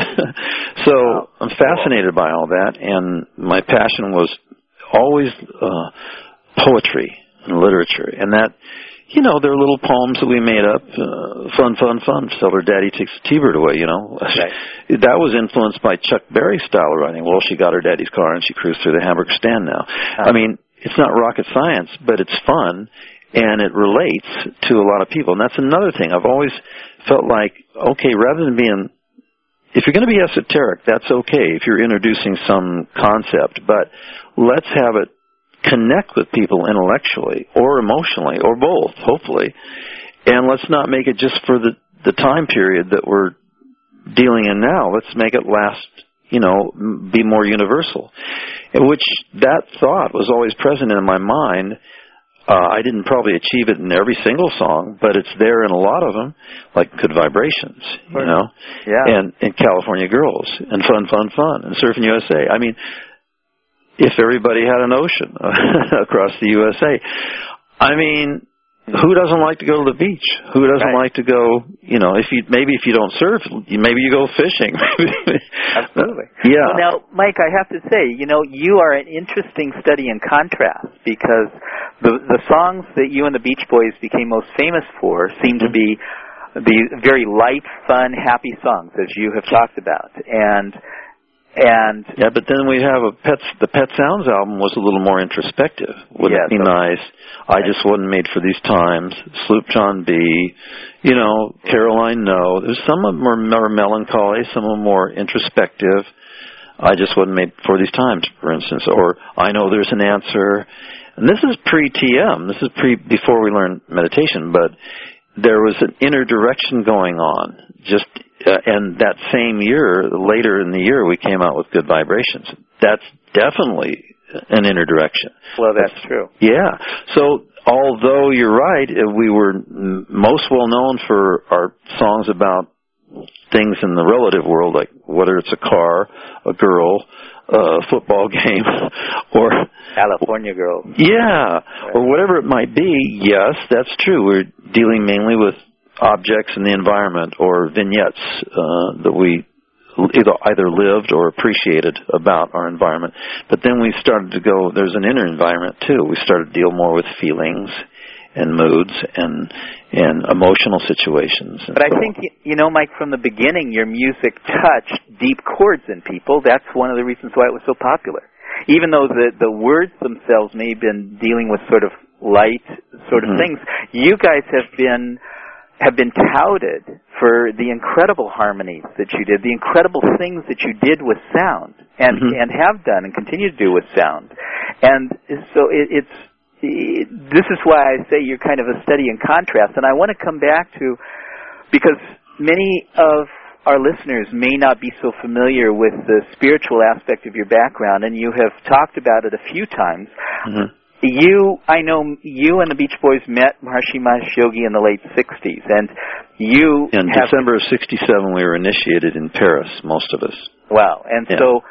So I'm fascinated by all that, and my passion was always uh, poetry and literature, and that, you know, there are little poems that we made up, uh, fun, fun, fun, Tell Her Daddy Takes the T-Bird Away, you know. Right. That was influenced by Chuck Berry's style of writing. Well, she got her daddy's car and she cruised through the hamburger stand now. Uh-huh. I mean, it's not rocket science, but it's fun, and it relates to a lot of people. And that's another thing. I've always felt like, okay, rather than being, if you're going to be esoteric, that's okay if you're introducing some concept, but let's have it connect with people intellectually or emotionally or both, hopefully, and let's not make it just for the, the time period that we're dealing in now. Let's make it last, you know, be more universal, which that thought was always present in my mind. Uh, I didn't probably achieve it in every single song, but it's there in a lot of them, like Good Vibrations, you know, yeah. and, and California Girls, and Fun, Fun, Fun, and Surfing U S A. I mean, if everybody had an ocean across the U S A. I mean, who doesn't like to go to the beach? Who doesn't right. like to go, you know, if you, maybe if you don't surf, maybe you go fishing. Absolutely. Yeah. Well, now, Mike, I have to say, you know, you are an interesting study in contrast, because the the songs that you and the Beach Boys became most famous for seem mm-hmm. to be the very light, fun, happy songs, as you have talked about. And And yeah, but then we have a Pet. The Pet Sounds album was a little more introspective. Wouldn't yes, it be okay. nice? I just wasn't made for these times. Sloop John B. You know, Caroline No. There's some of them are more melancholy, some of them more introspective. I just wasn't made for these times, for instance. Or I Know There's an Answer. And this is pre-T M. This is pre before we learned meditation, but there was an inner direction going on. Just uh, and that same year, later in the year, we came out with Good Vibrations. That's definitely an inner direction. Well, that's true. Yeah. So although you're right, we were most well known for our songs about things in the relative world, like whether it's a car, a girl, a football game, or California Girls. Yeah, right. Or whatever it might be. Yes, that's true. We're dealing mainly with objects in the environment or vignettes uh, that we either either lived or appreciated about our environment. But then we started to go, there's an inner environment too. We started to deal more with feelings and moods and and emotional situations. But I so think, you know, Mike, from the beginning, your music touched deep chords in people. That's one of the reasons why it was so popular. Even though the, the words themselves may have been dealing with sort of light sort of mm-hmm. things, you guys have been have been touted for the incredible harmonies that you did, the incredible things that you did with sound, and mm-hmm. and have done and continue to do with sound. And so it, it's it, this is why I say you're kind of a study in contrast. And I want to come back to, because many of our listeners may not be so familiar with the spiritual aspect of your background, and you have talked about it a few times. Mm-hmm. You, I know you and the Beach Boys met Maharishi Mahesh Yogi in the late sixties, and you in have, December of sixty-seven we were initiated in Paris, most of us. Wow. And yeah. so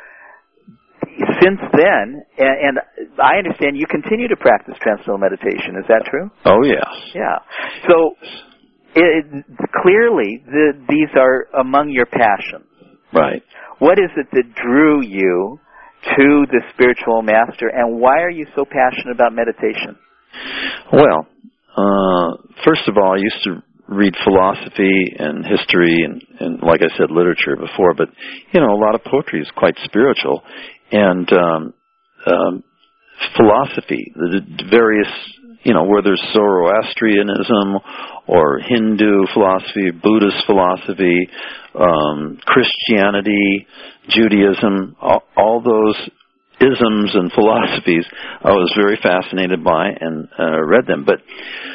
since then, and, and I understand you continue to practice transcendental meditation. Is that true? Oh, yes. Yeah. So it, clearly the, these are among your passions. Right. What is it that drew you to the spiritual master, and why are you so passionate about meditation? Well, uh, first of all, I used to read philosophy and history and, and, like I said, literature before, but, you know, a lot of poetry is quite spiritual. And um, um, philosophy, the various, you know, whether it's Zoroastrianism or Hindu philosophy, Buddhist philosophy, um, Christianity, Judaism, all, all those isms and philosophies I was very fascinated by and uh, read them. But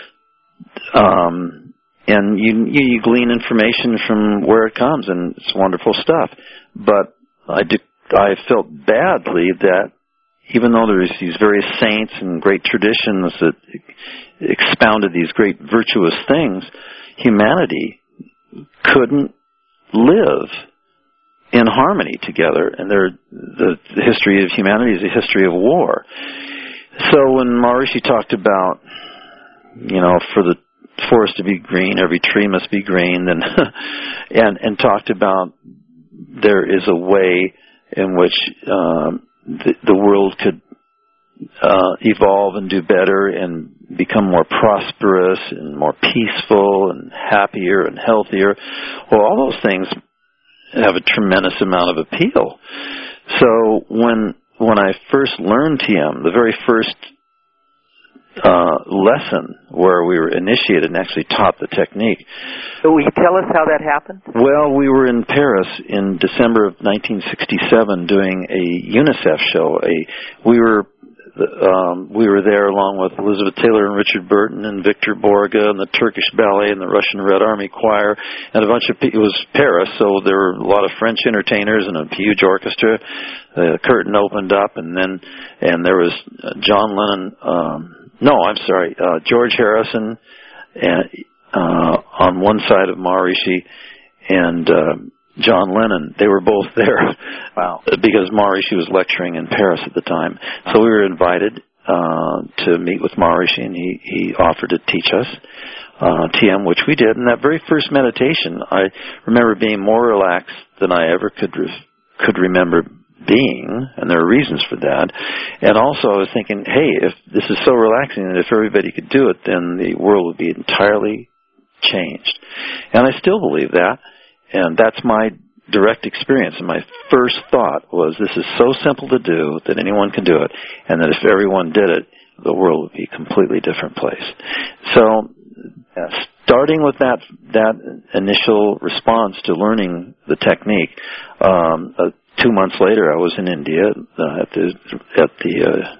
um, and you, you glean information from where it comes, and it's wonderful stuff. But I did, I felt badly that even though there's these various saints and great traditions that expounded these great virtuous things, humanity couldn't live in harmony together, and they're, the, the history of humanity is a history of war. So when Maharishi talked about, you know, for the forest to be green, every tree must be green, then and and talked about there is a way in which um, the, the world could uh, evolve and do better and become more prosperous and more peaceful and happier and healthier. Well, all those things have a tremendous amount of appeal. So when when I first learned T M, the very first uh, lesson where we were initiated and actually taught the technique. So will you tell us how that happened? Well, we were in Paris in December of nineteen sixty-seven doing a UNICEF show. A we were um, we were there along with Elizabeth Taylor and Richard Burton and Victor Borge and the Turkish Ballet and the Russian Red Army Choir and a bunch of people. It was Paris, so there were a lot of French entertainers and a huge orchestra. The curtain opened up, and then and there was John Lennon. Um, no, I'm sorry, uh, George Harrison, and uh, on one side of Maharishi, and uh, John Lennon. They were both there. Wow! Because Maharishi was lecturing in Paris at the time, so we were invited uh, to meet with Maharishi, and he he offered to teach us uh, T M, which we did. And that very first meditation, I remember being more relaxed than I ever could re- could remember being, and there are reasons for that. And also I was thinking, hey, if this is so relaxing that if everybody could do it, then the world would be entirely changed. And I still believe that, and that's my direct experience. And my first thought was, this is so simple to do that anyone can do it, and that if everyone did it, the world would be a completely different place. So uh, starting with that that initial response to learning the technique, um, uh, Two months later, I was in India uh, at the at the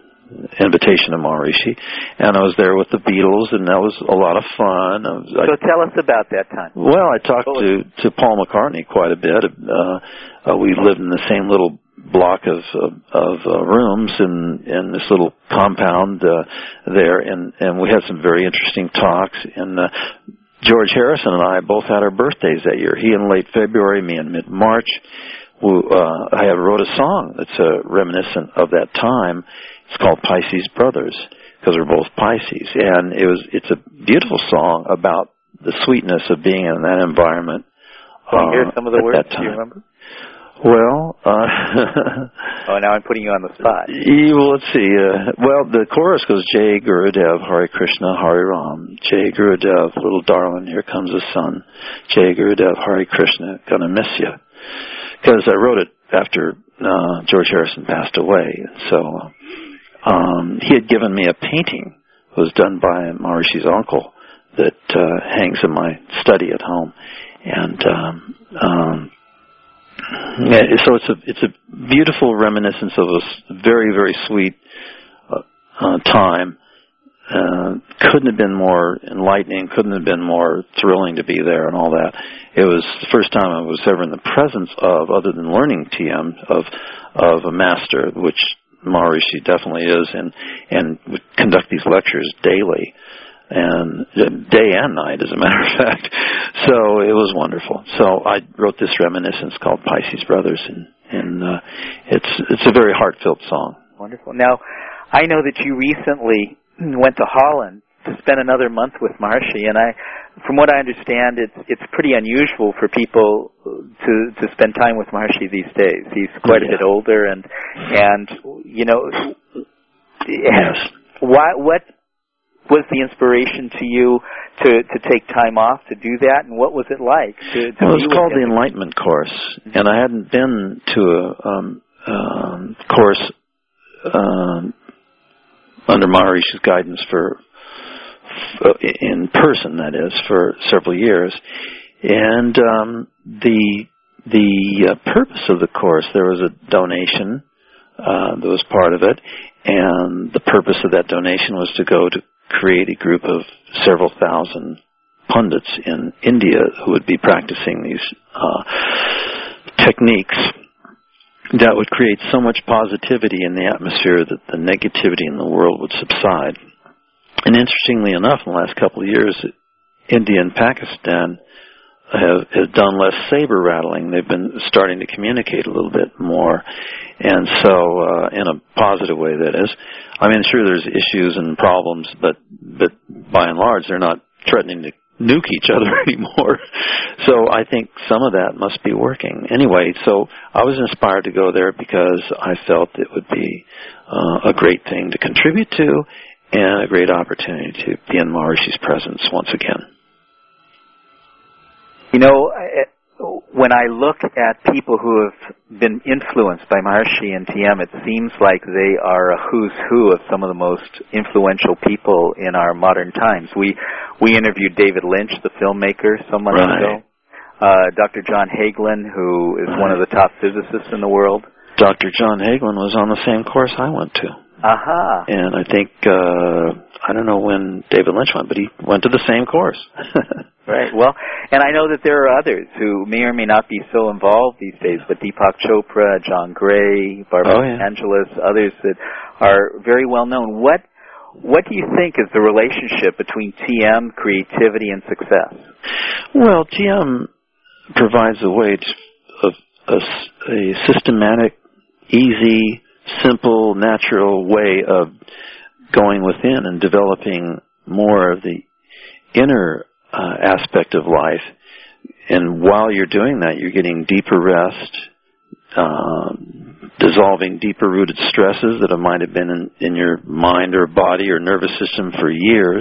uh, invitation of Maharishi, and I was there with the Beatles, and that was a lot of fun. I was, so I, tell us about that time. Well, I talked to, to Paul McCartney quite a bit. Uh, uh, we lived in the same little block of of, of uh, rooms in in this little compound uh, there, and and we had some very interesting talks. And uh, George Harrison and I both had our birthdays that year. He in late February, me in mid March. Who, uh, I wrote a song that's uh, reminiscent of that time. It's called Pisces Brothers, because we're both Pisces, and it was it's a beautiful song about the sweetness of being in that environment. Can you hear some of the words? Do you remember? Well, uh, oh, now I'm putting you on the spot. Well, let's see. Uh, well, the chorus goes, Jai Gurudev, Hare Krishna, Hare Ram. Jai Gurudev, little darling, here comes the sun. Jai Gurudev, Hare Krishna, gonna miss you. Because I wrote it after uh, George Harrison passed away. So um, he had given me a painting. It was done by Maharishi's uncle that uh, hangs in my study at home. And um, um, yeah, so it's a it's a beautiful reminiscence of a very, very sweet uh, uh, time. Uh, couldn't have been more enlightening, couldn't have been more thrilling to be there and all that. It was the first time I was ever in the presence of, other than learning T M, of of a master, which Maharishi definitely is, and, and would conduct these lectures daily, and day and night, as a matter of fact. So it was wonderful. So I wrote this reminiscence called Pisces Brothers, and, and uh, it's it's a very heartfelt song. Wonderful. Now, I know that you recently went to Holland to spend another month with Maharishi, and I, from what I understand, it's it's pretty unusual for people to to spend time with Maharishi these days. He's quite yeah. a bit older, and and you know, yes. Why, what was the inspiration to you to to take time off to do that, and what was it like? To, to well, it was called the Enlightenment Course, and I hadn't been to a um, um, course. Um, under Maharishi's guidance for, uh, in person, that is, for several years. And um, the the uh, purpose of the course, there was a donation uh, that was part of it, and the purpose of that donation was to go to create a group of several thousand pundits in India who would be practicing these uh, techniques that would create so much positivity in the atmosphere that the negativity in the world would subside. And interestingly enough, in the last couple of years, India and Pakistan have, have done less saber rattling. They've been starting to communicate a little bit more, and so uh, in a positive way, that is. I mean, sure, there's issues and problems, but but by and large, they're not threatening to nuke each other anymore. So I think some of that must be working. Anyway, so I was inspired to go there because I felt it would be uh, a great thing to contribute to and a great opportunity to be in Maharishi's presence once again. You know, when I look at people who have been influenced by Maharishi and T M, it seems like they are a who's who of some of the most influential people in our modern times. We we interviewed David Lynch, the filmmaker, some months right. ago. Uh, Doctor John Hagelin, who is right. one of the top physicists in the world. Doctor John Hagelin was on the same course I went to. Aha. Uh-huh. And I think, uh, I don't know when David Lynch went, but he went to the same course. Right. Well, and I know that there are others who may or may not be so involved these days, but Deepak Chopra, John Gray, Barbara oh, yeah. Angeles, others that are very well known. What What do you think is the relationship between T M, creativity, and success? Well, T M provides a way to, of a, a systematic, easy, simple, natural way of going within and developing more of the inner uh, aspect of life. And while you're doing that, you're getting deeper rest, uh, dissolving deeper rooted stresses that might have been in, in your mind or body or nervous system for years.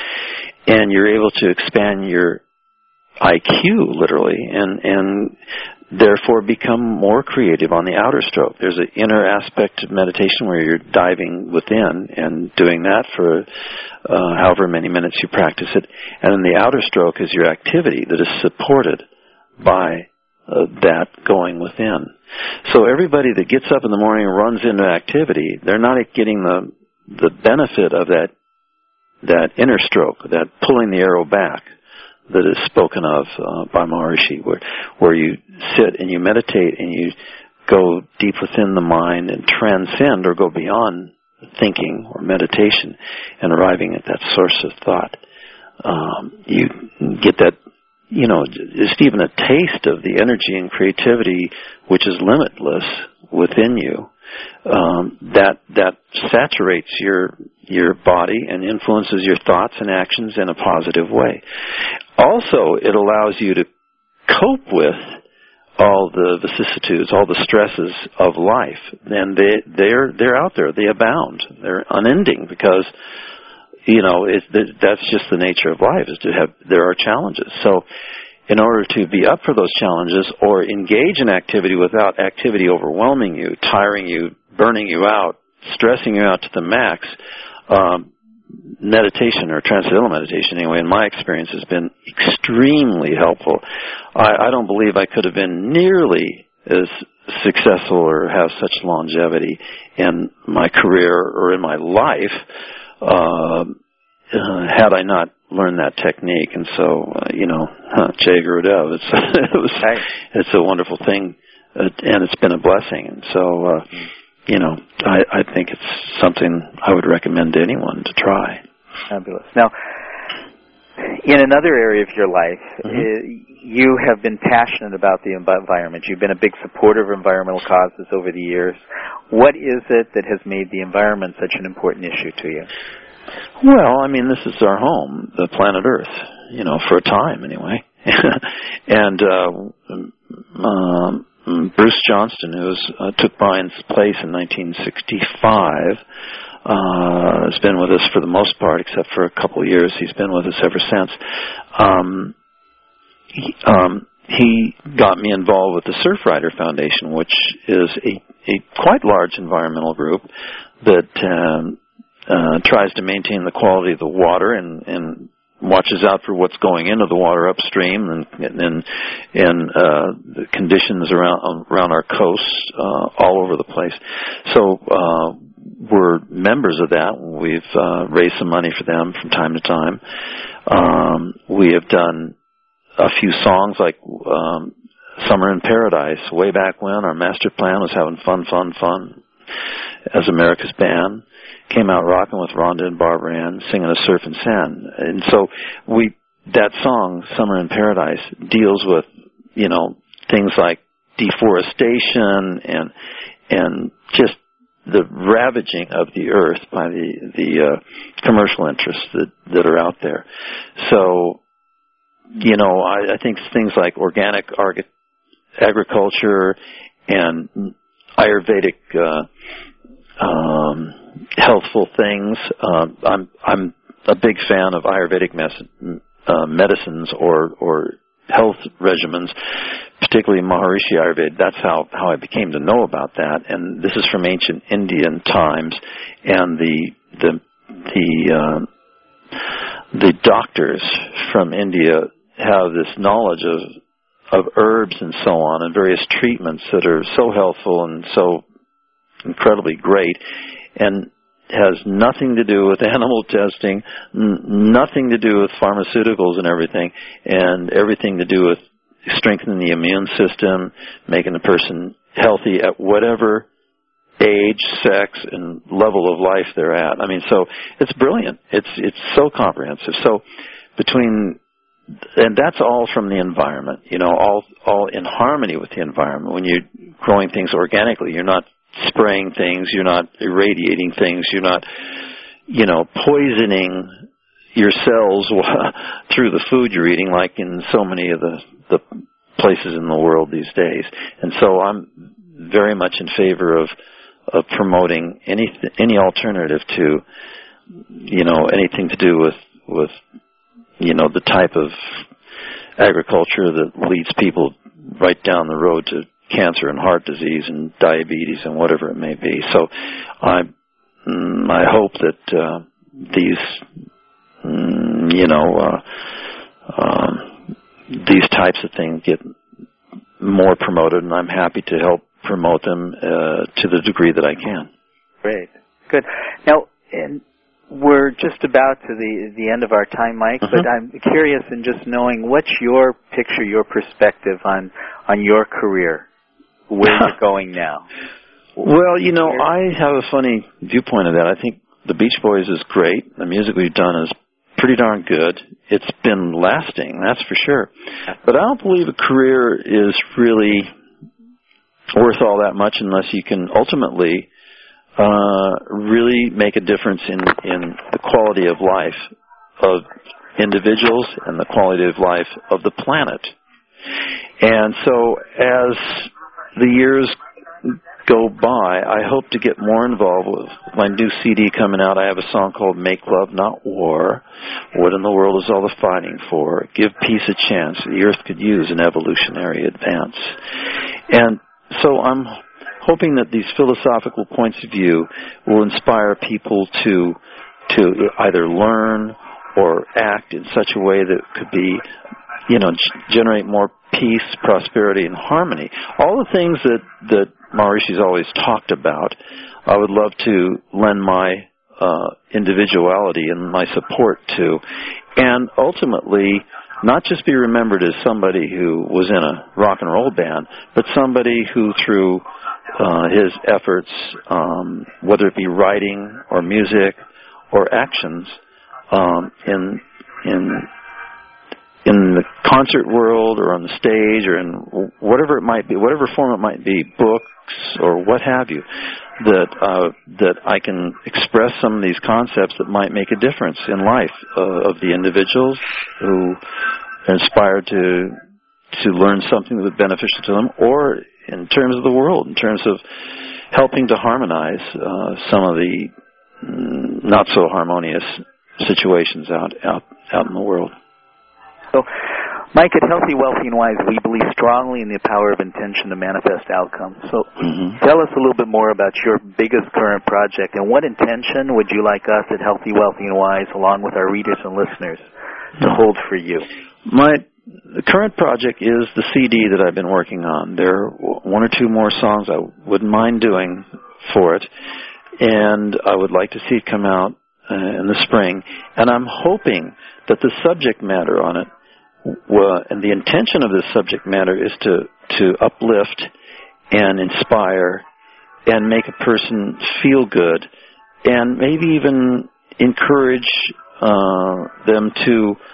And you're able to expand your I Q, literally, and, and therefore become more creative on the outer stroke. There's an inner aspect of meditation where you're diving within and doing that for uh, however many minutes you practice it. And then the outer stroke is your activity that is supported by uh, that going within. So everybody that gets up in the morning and runs into activity, they're not getting the the benefit of that that inner stroke, that pulling the arrow back that is spoken of uh, by Maharishi, where where you sit and you meditate and you go deep within the mind and transcend or go beyond thinking or meditation and arriving at that source of thought. Um, you get that, you know, just even a taste of the energy and creativity which is limitless within you. Um, that that saturates your your body and influences your thoughts and actions in a positive way. Also, it allows you to cope with all the vicissitudes, all the stresses of life. And they they're they're out there. They abound. They're unending because, you know, it's, that's just the nature of life, is to have, there are challenges. So in order to be up for those challenges or engage in activity without activity overwhelming you, tiring you, burning you out, stressing you out to the max, um, meditation or transcendental meditation, anyway, in my experience, has been extremely helpful. I, I don't believe I could have been nearly as successful or have such longevity in my career or in my life uh, uh, had I not learned that technique. And so, uh, you know, huh, Jai Gurudev, it's, it was, it's a wonderful thing, uh, and it's been a blessing. And so, uh, you know, I, I think it's something I would recommend to anyone to try. Fabulous. Now, in another area of your life, mm-hmm. you have been passionate about the environment. You've been a big supporter of environmental causes over the years. What is it that has made the environment such an important issue to you? Well, I mean, this is our home, the planet Earth, you know, for a time anyway. and uh, um, Bruce Johnston, who was, uh, took Brian's place in nineteen sixty-five, uh, has been with us for the most part, except for a couple of years. He's been with us ever since. Um, he, um, he got me involved with the Surfrider Foundation, which is a, a quite large environmental group that um, uh, tries to maintain the quality of the water and, and watches out for what's going into the water upstream and and, and uh, the conditions around around our coasts uh, all over the place. So uh, we're members of that. We've uh, raised some money for them from time to time. Um, we have done a few songs like um, Summer in Paradise way back when. Our master plan was having fun, fun, fun as America's Band. Came out rocking with Rhonda and Barbara Ann, singing a surf and sand. And so we that song, Summer in Paradise, deals with, you know, things like deforestation and and just the ravaging of the earth by the the uh, commercial interests that that are out there. So, you know, I, I think things like organic arg- agriculture and Ayurvedic uh, um, healthful things. Uh, I'm I'm a big fan of Ayurvedic mes- uh, medicines or or health regimens, particularly Maharishi Ayurveda. That's how, how I became to know about that. And this is from ancient Indian times. And the the the uh, the doctors from India have this knowledge of of herbs and so on, and various treatments that are so helpful and so incredibly great, and has nothing to do with animal testing, n- nothing to do with pharmaceuticals and everything, and everything to do with strengthening the immune system, making the person healthy at whatever age, sex, and level of life they're at. I mean, so it's brilliant. It's it's so comprehensive. So between, and that's all from the environment, you know, all all in harmony with the environment. When you're growing things organically, you're not spraying things, you're not irradiating things, you're not, you know, poisoning your cells through the food you're eating, like in so many of the, the places in the world these days. And so I'm very much in favor of of promoting any any alternative to, you know, anything to do with with you know, the type of agriculture that leads people right down the road to cancer and heart disease and diabetes and whatever it may be. So I I hope that uh, these you know uh, um, these types of things get more promoted, and I'm happy to help promote them uh, to the degree that I can. Great, good. Now, and we're just about to the the end of our time, Mike. Mm-hmm. But I'm curious in just knowing what's your picture, your perspective on on your career. Where you're going now? Well, you know, I have a funny viewpoint of that. I think the Beach Boys is great. The music we've done is pretty darn good. It's been lasting, that's for sure. But I don't believe a career is really worth all that much unless you can ultimately uh, really make a difference in, in the quality of life of individuals and the quality of life of the planet. And so as the years go by, I hope to get more involved with my new C D coming out. I have a song called Make Love Not War. What in the world is all the fighting for? Give peace a chance. The earth could use an evolutionary advance. And so I'm hoping that these philosophical points of view will inspire people to to either learn or act in such a way that could be, you know, g- generate more peace, prosperity, and harmony. All the things that, that Maharishi's always talked about, I would love to lend my uh, individuality and my support to, and ultimately not just be remembered as somebody who was in a rock and roll band, but somebody who through uh, his efforts, um, whether it be writing or music or actions, um, in in in the concert world or on the stage or in whatever it might be, whatever form it might be, books or what have you, that uh, that I can express some of these concepts that might make a difference in life uh, of the individuals who are inspired to to learn something that's beneficial to them, or in terms of the world, in terms of helping to harmonize uh, some of the mm, not so harmonious situations out out out in the world. So, Mike, at Healthy, Wealthy, and Wise, we believe strongly in the power of intention to manifest outcomes. So mm-hmm. Tell us a little bit more about your biggest current project, and what intention would you like us at Healthy, Wealthy, and Wise, along with our readers and listeners, to mm-hmm. hold for you? My the current project is the C D that I've been working on. There are one or two more songs I wouldn't mind doing for it, and I would like to see it come out uh, in the spring. And I'm hoping that the subject matter on it, Well, and the intention of this subject matter is to, to uplift and inspire and make a person feel good, and maybe even encourage uh, them to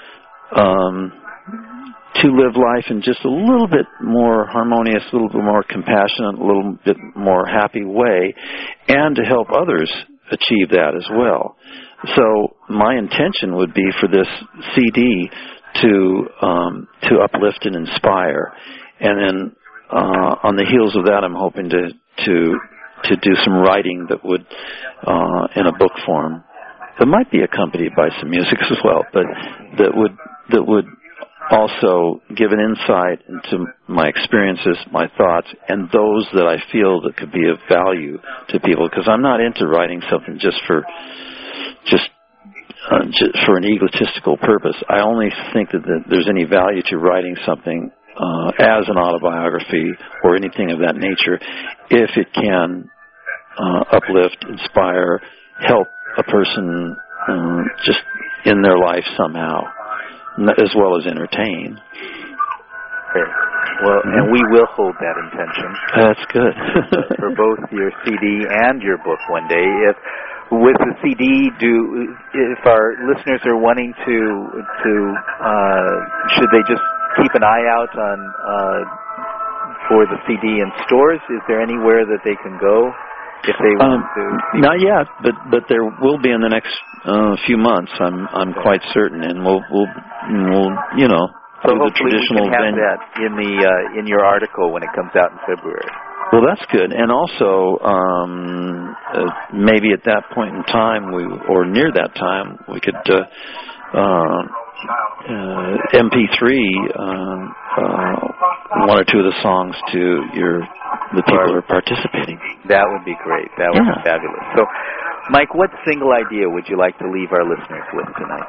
um, to live life in just a little bit more harmonious, a little bit more compassionate, a little bit more happy way, and to help others achieve that as well. So my intention would be for this C D to um, to uplift and inspire, and then uh, on the heels of that, I'm hoping to to to do some writing that would uh, in a book form. That might be accompanied by some music as well, but that would that would also give an insight into my experiences, my thoughts, and those that I feel that could be of value to people. Because I'm not into writing something just for just, uh, just for an egotistical purpose. I only think that, that there's any value to writing something uh, as an autobiography or anything of that nature if it can uh, uplift, inspire, help a person um, just in their life somehow, as well as entertain. Okay. Well, mm-hmm. and we will hold that intention. That's good. For both your C D and your book one day. If with the C D, do if our listeners are wanting to to uh, should they just keep an eye out on uh, for the C D in stores? Is there anywhere that they can go if they want um, to? Not yet, but but there will be in the next uh, few months. I'm I'm quite certain, and we'll we'll we'll you know. So hopefully you can have that in the uh, in your article when it comes out in February. Well, that's good, and also um, uh, maybe at that point in time, we or near that time, we could uh, uh, uh, M P three uh, uh, one or two of the songs to your the people who are participating. That would be great. That would yeah. be fabulous. So, Mike, what single idea would you like to leave our listeners with tonight?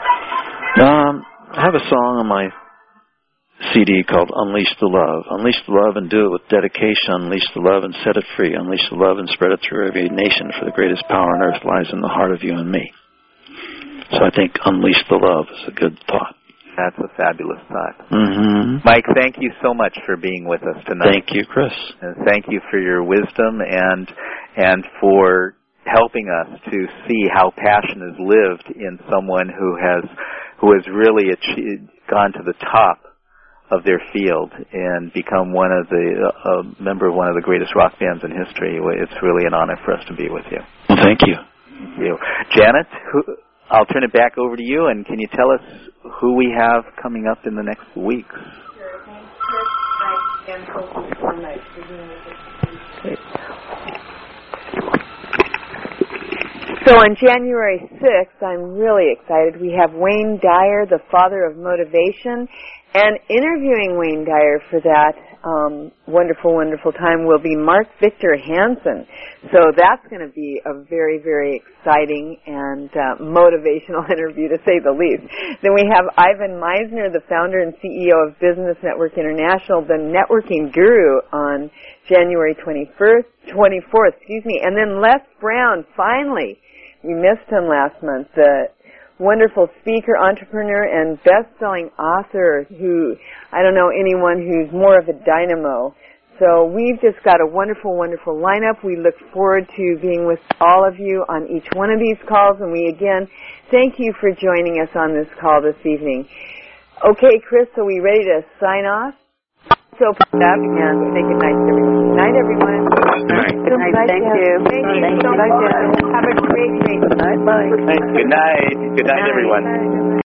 Um, I have a song on my C D called Unleash the Love. Unleash the love and do it with dedication. Unleash the love and set it free. Unleash the love and spread it through every nation, for the greatest power on earth lies in the heart of you and me. So I think Unleash the love is a good thought. That's a fabulous thought. Mm-hmm. Mike, thank you so much for being with us tonight. Thank you, Chris. And thank you for your wisdom and and for helping us to see how passion is lived in someone who has who has really achieved, gone to the top of their field and become one of the a uh, member of one of the greatest rock bands in history. It's really an honor for us to be with you. Well, thank you. Thank you, Janet. Who, I'll turn it back over to you, and can you tell us who we have coming up in the next weeks? So on January sixth, I'm really excited. We have Wayne Dyer, the father of motivation, and interviewing Wayne Dyer for that um, wonderful, wonderful time will be Mark Victor Hansen. So that's going to be a very, very exciting and uh, motivational interview, to say the least. Then we have Ivan Meisner, the founder and C E O of Business Network International, the networking guru, on January twenty-first, twenty-fourth, excuse me. And then Les Brown, finally. We missed him last month, the wonderful speaker, entrepreneur, and best-selling author who, I don't know anyone who's more of a dynamo. So we've just got a wonderful, wonderful lineup. We look forward to being with all of you on each one of these calls, and we again thank you for joining us on this call this evening. Okay, Chris, are we ready to sign off? So open it up and say good night to everyone. Good night, everyone. Good night. Good night. Thank you. Thank you so much. Have a great day. Bye-bye. Good night. Good night, everyone.